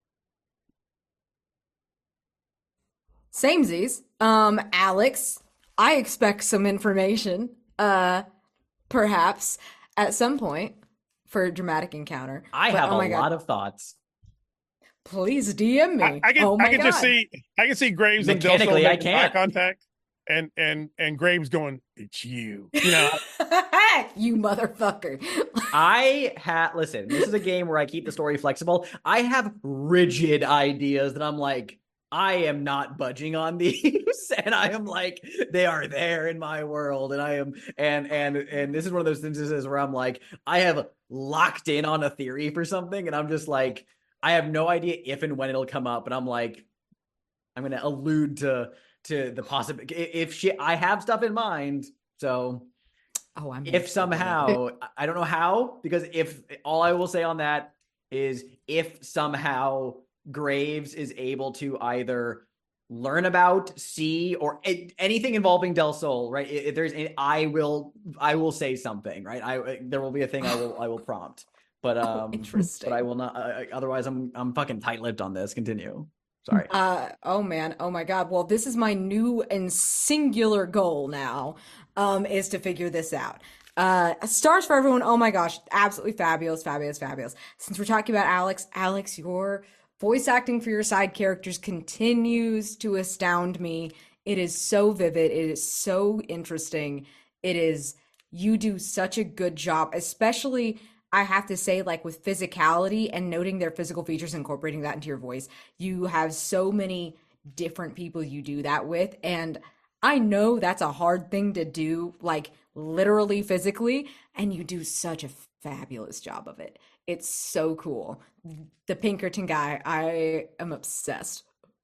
Samesies. Um, Alex, I expect some information, uh, perhaps at some point for a dramatic encounter. I But, have oh a my God, lot of thoughts. please D M me. I, I can oh my I can God. just see I can see Graves and Del Sol Mechanically, I making eye can't. contact, and and and Graves going, "It's you," you know. You motherfucker. I have listen, this is a game where I keep the story flexible. I have rigid ideas that I'm like, I am not budging on these, and I am like, they are there in my world, and I am, and and and this is one of those instances where I'm like, I have locked in on a theory for something, and I'm just like, I have no idea if and when it'll come up, but I'm like, I'm gonna allude to to the possibility if she, I have stuff in mind, so. Oh, I'm If somehow, I don't know how, because if all I will say on that is if somehow Graves is able to either learn about, see, or a- anything involving Del Sol, right? If there's, any, I will, I will say something, right? I there will be a thing I will, I will prompt, but um, interesting. but I will not. Uh, otherwise, I'm, I'm fucking tight-lipped on this. Continue. Sorry. Uh, oh man, oh my God. Well, this is my new and singular goal now, um, is to figure this out. Uh, stars for everyone. Oh my gosh, absolutely fabulous, fabulous, fabulous. Since we're talking about Alex, Alex, your voice acting for your side characters continues to astound me. It is so vivid. It is so interesting. It is, you do such a good job, especially I have to say, like with physicality and noting their physical features, incorporating that into your voice. You have so many different people you do that with. And I know that's a hard thing to do, like literally physically. And you do such a fabulous job of it. It's so cool. The Pinkerton guy, I am obsessed.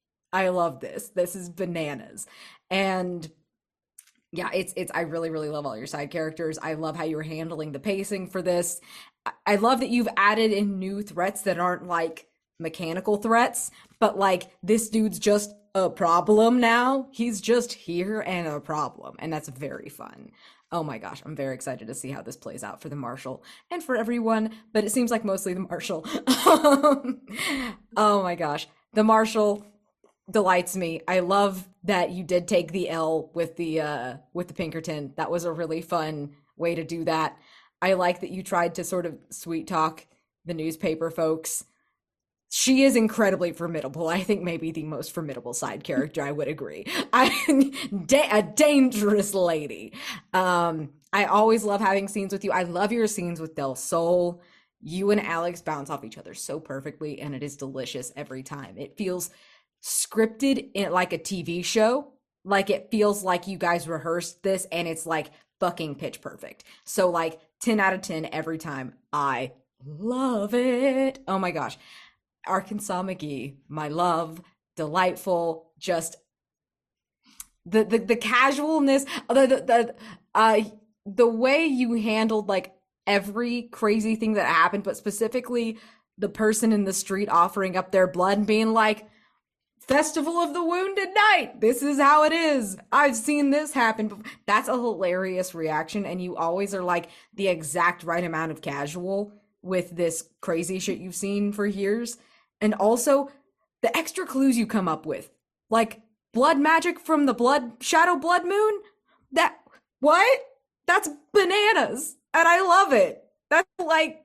I love this. This is bananas. And yeah, it's it's I really, really love all your side characters. I love how you're handling the pacing for this. I- I love that you've added in new threats that aren't like mechanical threats, but like this dude's just a problem now. He's just here and a problem, and that's very fun. Oh my gosh, I'm very excited to see how this plays out for the Marshal and for everyone, but it seems like mostly the Marshal. Oh my gosh, the Marshal delights me. I love that you did take the L with the uh with the Pinkerton. That was a really fun way to do that. I like that you tried to sort of sweet talk the newspaper folks. She is incredibly formidable. I think maybe the most formidable side character. I would agree. I da- a dangerous lady. Um I always love having scenes with you. I love your scenes with Del Sol. You and Alex bounce off each other so perfectly, and it is delicious every time. It feels scripted in like a T V show. Like it feels like you guys rehearsed this, and it's like fucking pitch perfect. So like ten out of ten every time. I love it. Oh my gosh. Arkansas McGee, my love, delightful, just the the, the casualness, the, the, the uh the way you handled like every crazy thing that happened, but specifically the person in the street offering up their blood and being like, Festival of the Wounded Knight, this is how it is. I've seen this happen before. That's a hilarious reaction, and you always are like the exact right amount of casual with this crazy shit you've seen for years. And also the extra clues you come up with, like blood magic from the blood shadow blood moon. That what? That's bananas, and I love it. That's like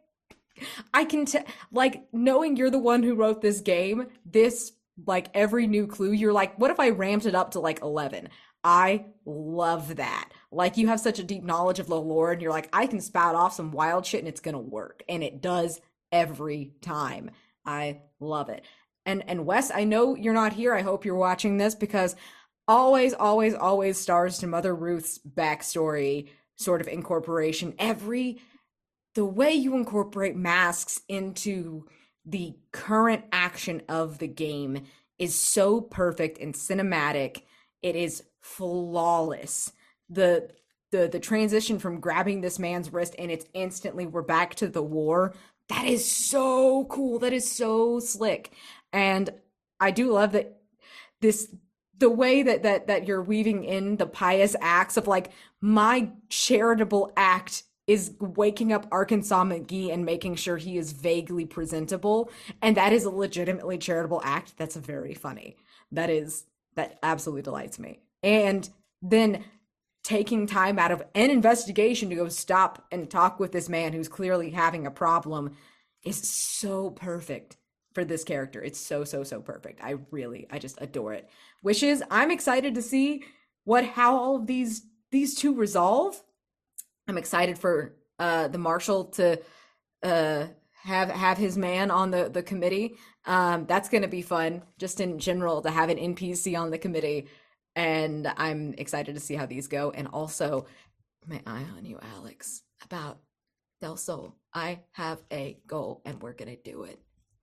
I can t- like knowing you're the one who wrote this game. This like every new clue, you're like, what if I ramped it up to like eleven? I love that. Like you have such a deep knowledge of the lore, and you're like, I can spout off some wild shit and it's gonna work, and it does every time. I love it. And and Wes, I know you're not here. I hope you're watching this, because always, always, always stars to Mother Ruth's backstory sort of incorporation. Every the way you incorporate masks into the current action of the game is so perfect and cinematic. It is flawless. The the the transition from grabbing this man's wrist and it's instantly we're back to the war. That is so cool. That is so slick. And I do love that this the way that that that you're weaving in the pious acts of like, my charitable act is waking up Arkansas McGee and making sure he is vaguely presentable. And that is a legitimately charitable act. That's very funny. That is, that absolutely delights me. And then taking time out of an investigation to go stop and talk with this man who's clearly having a problem is so perfect for this character. It's so, so, so perfect. I really, I just adore it. Wishes, I'm excited to see what, how all of these, these two resolve. I'm excited for uh, the marshal to uh, have have his man on the, the committee. Um, that's going to be fun, just in general, to have an N P C on the committee. And I'm excited to see how these go. And also, my eye on you, Alex, about Del Sol. I have a goal, and we're going to do it.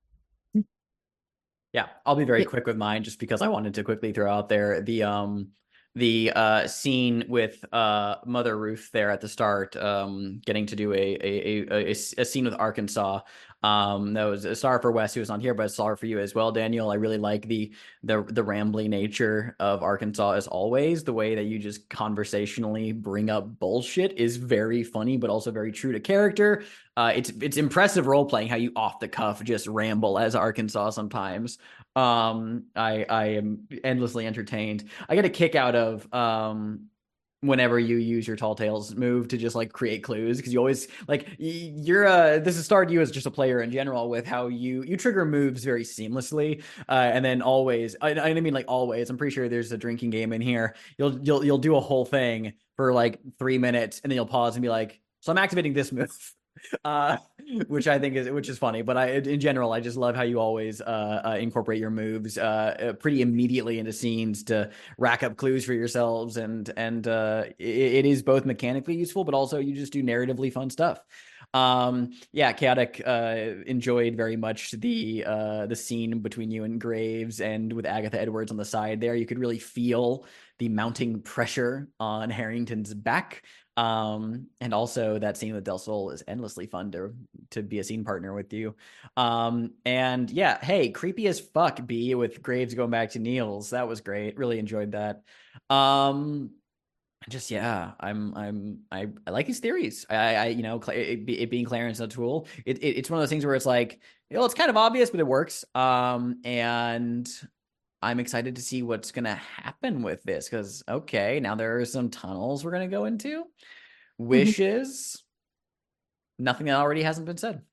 Yeah, I'll be very quick with mine, just because I wanted to quickly throw out there the um the uh scene with uh Mother Ruth there at the start, um getting to do a a a, a, a scene with Arkansas. Um that was a star for Wes, who was on here, but a star for you as well, Daniel. I really like the the the rambling nature of Arkansas as always. The way that you just conversationally bring up bullshit is very funny, but also very true to character. Uh it's it's impressive role playing how you off the cuff just ramble as Arkansas sometimes. Um I I am endlessly entertained. I get a kick out of um whenever you use your Tall Tales move to just like create clues, because you always like you're uh this has started you as just a player in general with how you you trigger moves very seamlessly, uh and then always I, I mean like always I'm pretty sure there's a drinking game in here. You'll you'll you'll do a whole thing for like three minutes and then you'll pause and be like, so I'm activating this move. uh which I think is which is funny, but I in general I just love how you always uh, uh incorporate your moves uh pretty immediately into scenes to rack up clues for yourselves, and and uh it, it is both mechanically useful, but also you just do narratively fun stuff. Um yeah, Chaotic uh enjoyed very much the uh the scene between you and Graves, and with Agatha Edwards on the side there. You could really feel the mounting pressure on Harrington's back. Um, and also that scene with Del Sol is endlessly fun to to be a scene partner with you. Um, and yeah, hey, creepy as fuck B with Graves going back to Niels. That was great. Really enjoyed that. Um, just yeah, I'm I'm I, I like his theories. I, I you know it, it being Clarence O'Toole, it, it it's one of those things where it's like, you know, it's kind of obvious, but it works. Um, and I'm excited to see what's going to happen with this, because, okay, now there are some tunnels we're going to go into. Wishes. Nothing that already hasn't been said.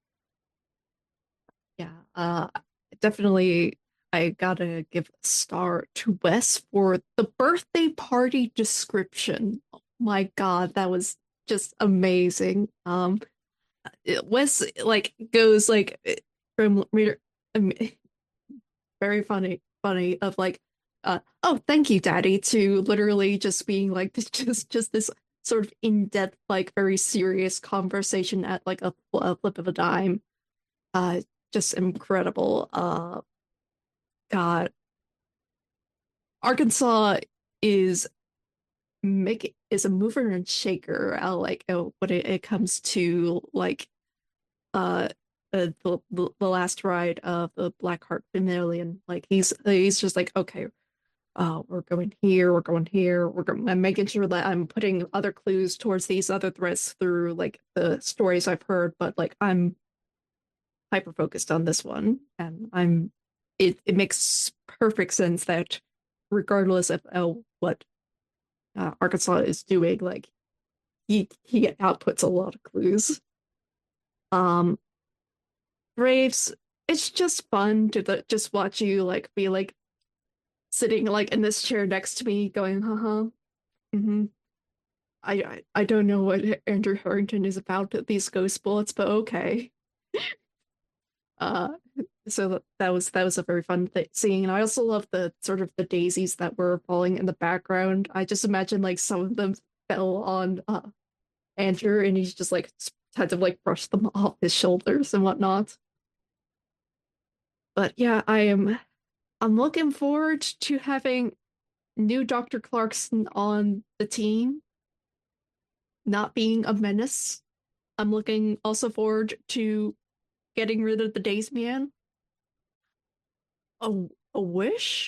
Yeah, uh, definitely I gotta give a star to Wes for the birthday party description. Oh my God, that was just amazing. Um, it- Wes like goes like from reader, um, very funny, funny of like, uh, oh, thank you, Daddy, to literally just being like this, just just this sort of in-depth, like very serious conversation at like a, a flip of a dime. Uh, just incredible. Uh, God, Arkansas is make is a mover and shaker. Uh, like uh, when it, it comes to like uh, uh the, the the last ride of the Blackheart Pavilion. Like he's he's just like, okay, uh, we're going here, we're going here, we're going. I'm making sure that I'm putting other clues towards these other threats through like the stories I've heard, but like I'm hyper focused on this one, and I'm it it makes perfect sense that regardless of uh, what uh, Arkansas is doing, like he he outputs a lot of clues. Um, Braves, it's just fun to the, just watch you like be like sitting like in this chair next to me, going, "Uh-huh, mm-hmm." I, I I don't know what Andrew Harrington is about these ghost bullets, but okay. Uh, so that, that was that was a very fun th scene. And I also love the sort of the daisies that were falling in the background. I just imagine like some of them fell on uh Andrew, and he's just like had to like brush them off his shoulders and whatnot. But yeah, I am I'm looking forward to having new Doctor Clarkson on the team, not being a menace. I'm looking also forward to getting rid of the Days Man. A, a wish,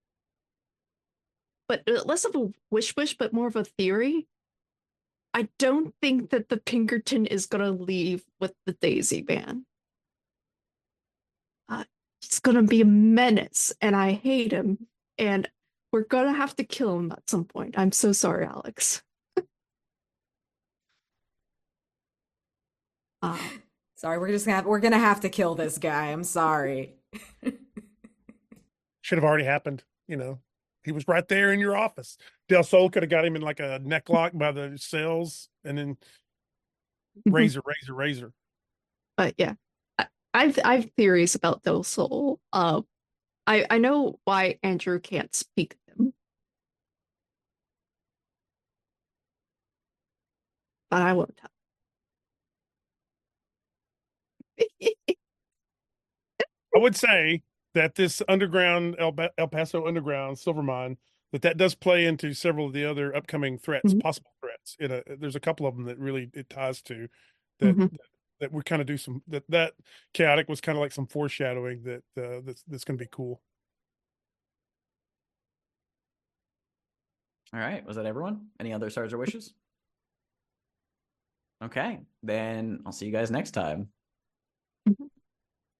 but uh, less of a wish wish, but more of a theory. I don't think that the Pinkerton is gonna leave with the Daisy Man. Uh, he's gonna be a menace, and I hate him, and we're gonna have to kill him at some point. I'm so sorry, Alex. Uh, Sorry, we're just gonna have, we're gonna have to kill this guy. I'm sorry. Should have already happened. You know, he was right there in your office. Del Sol could have got him in like a neck lock by the cells, and then razor, razor, razor. but yeah, I, I've I've theories about Del Sol. Uh, I I know why Andrew can't speak them, but I won't tell. I would say that this underground El, El Paso underground silver mine, that that does play into several of the other upcoming threats, Mhm. possible threats. In a, there's a couple of them that really it ties to that. Mhm. that that we kind of do some that that chaotic was kind of like some foreshadowing that uh, that's that's going to be cool. All right. Was that everyone? Any other stars or wishes? Okay. Then I'll see you guys next time. Mhm.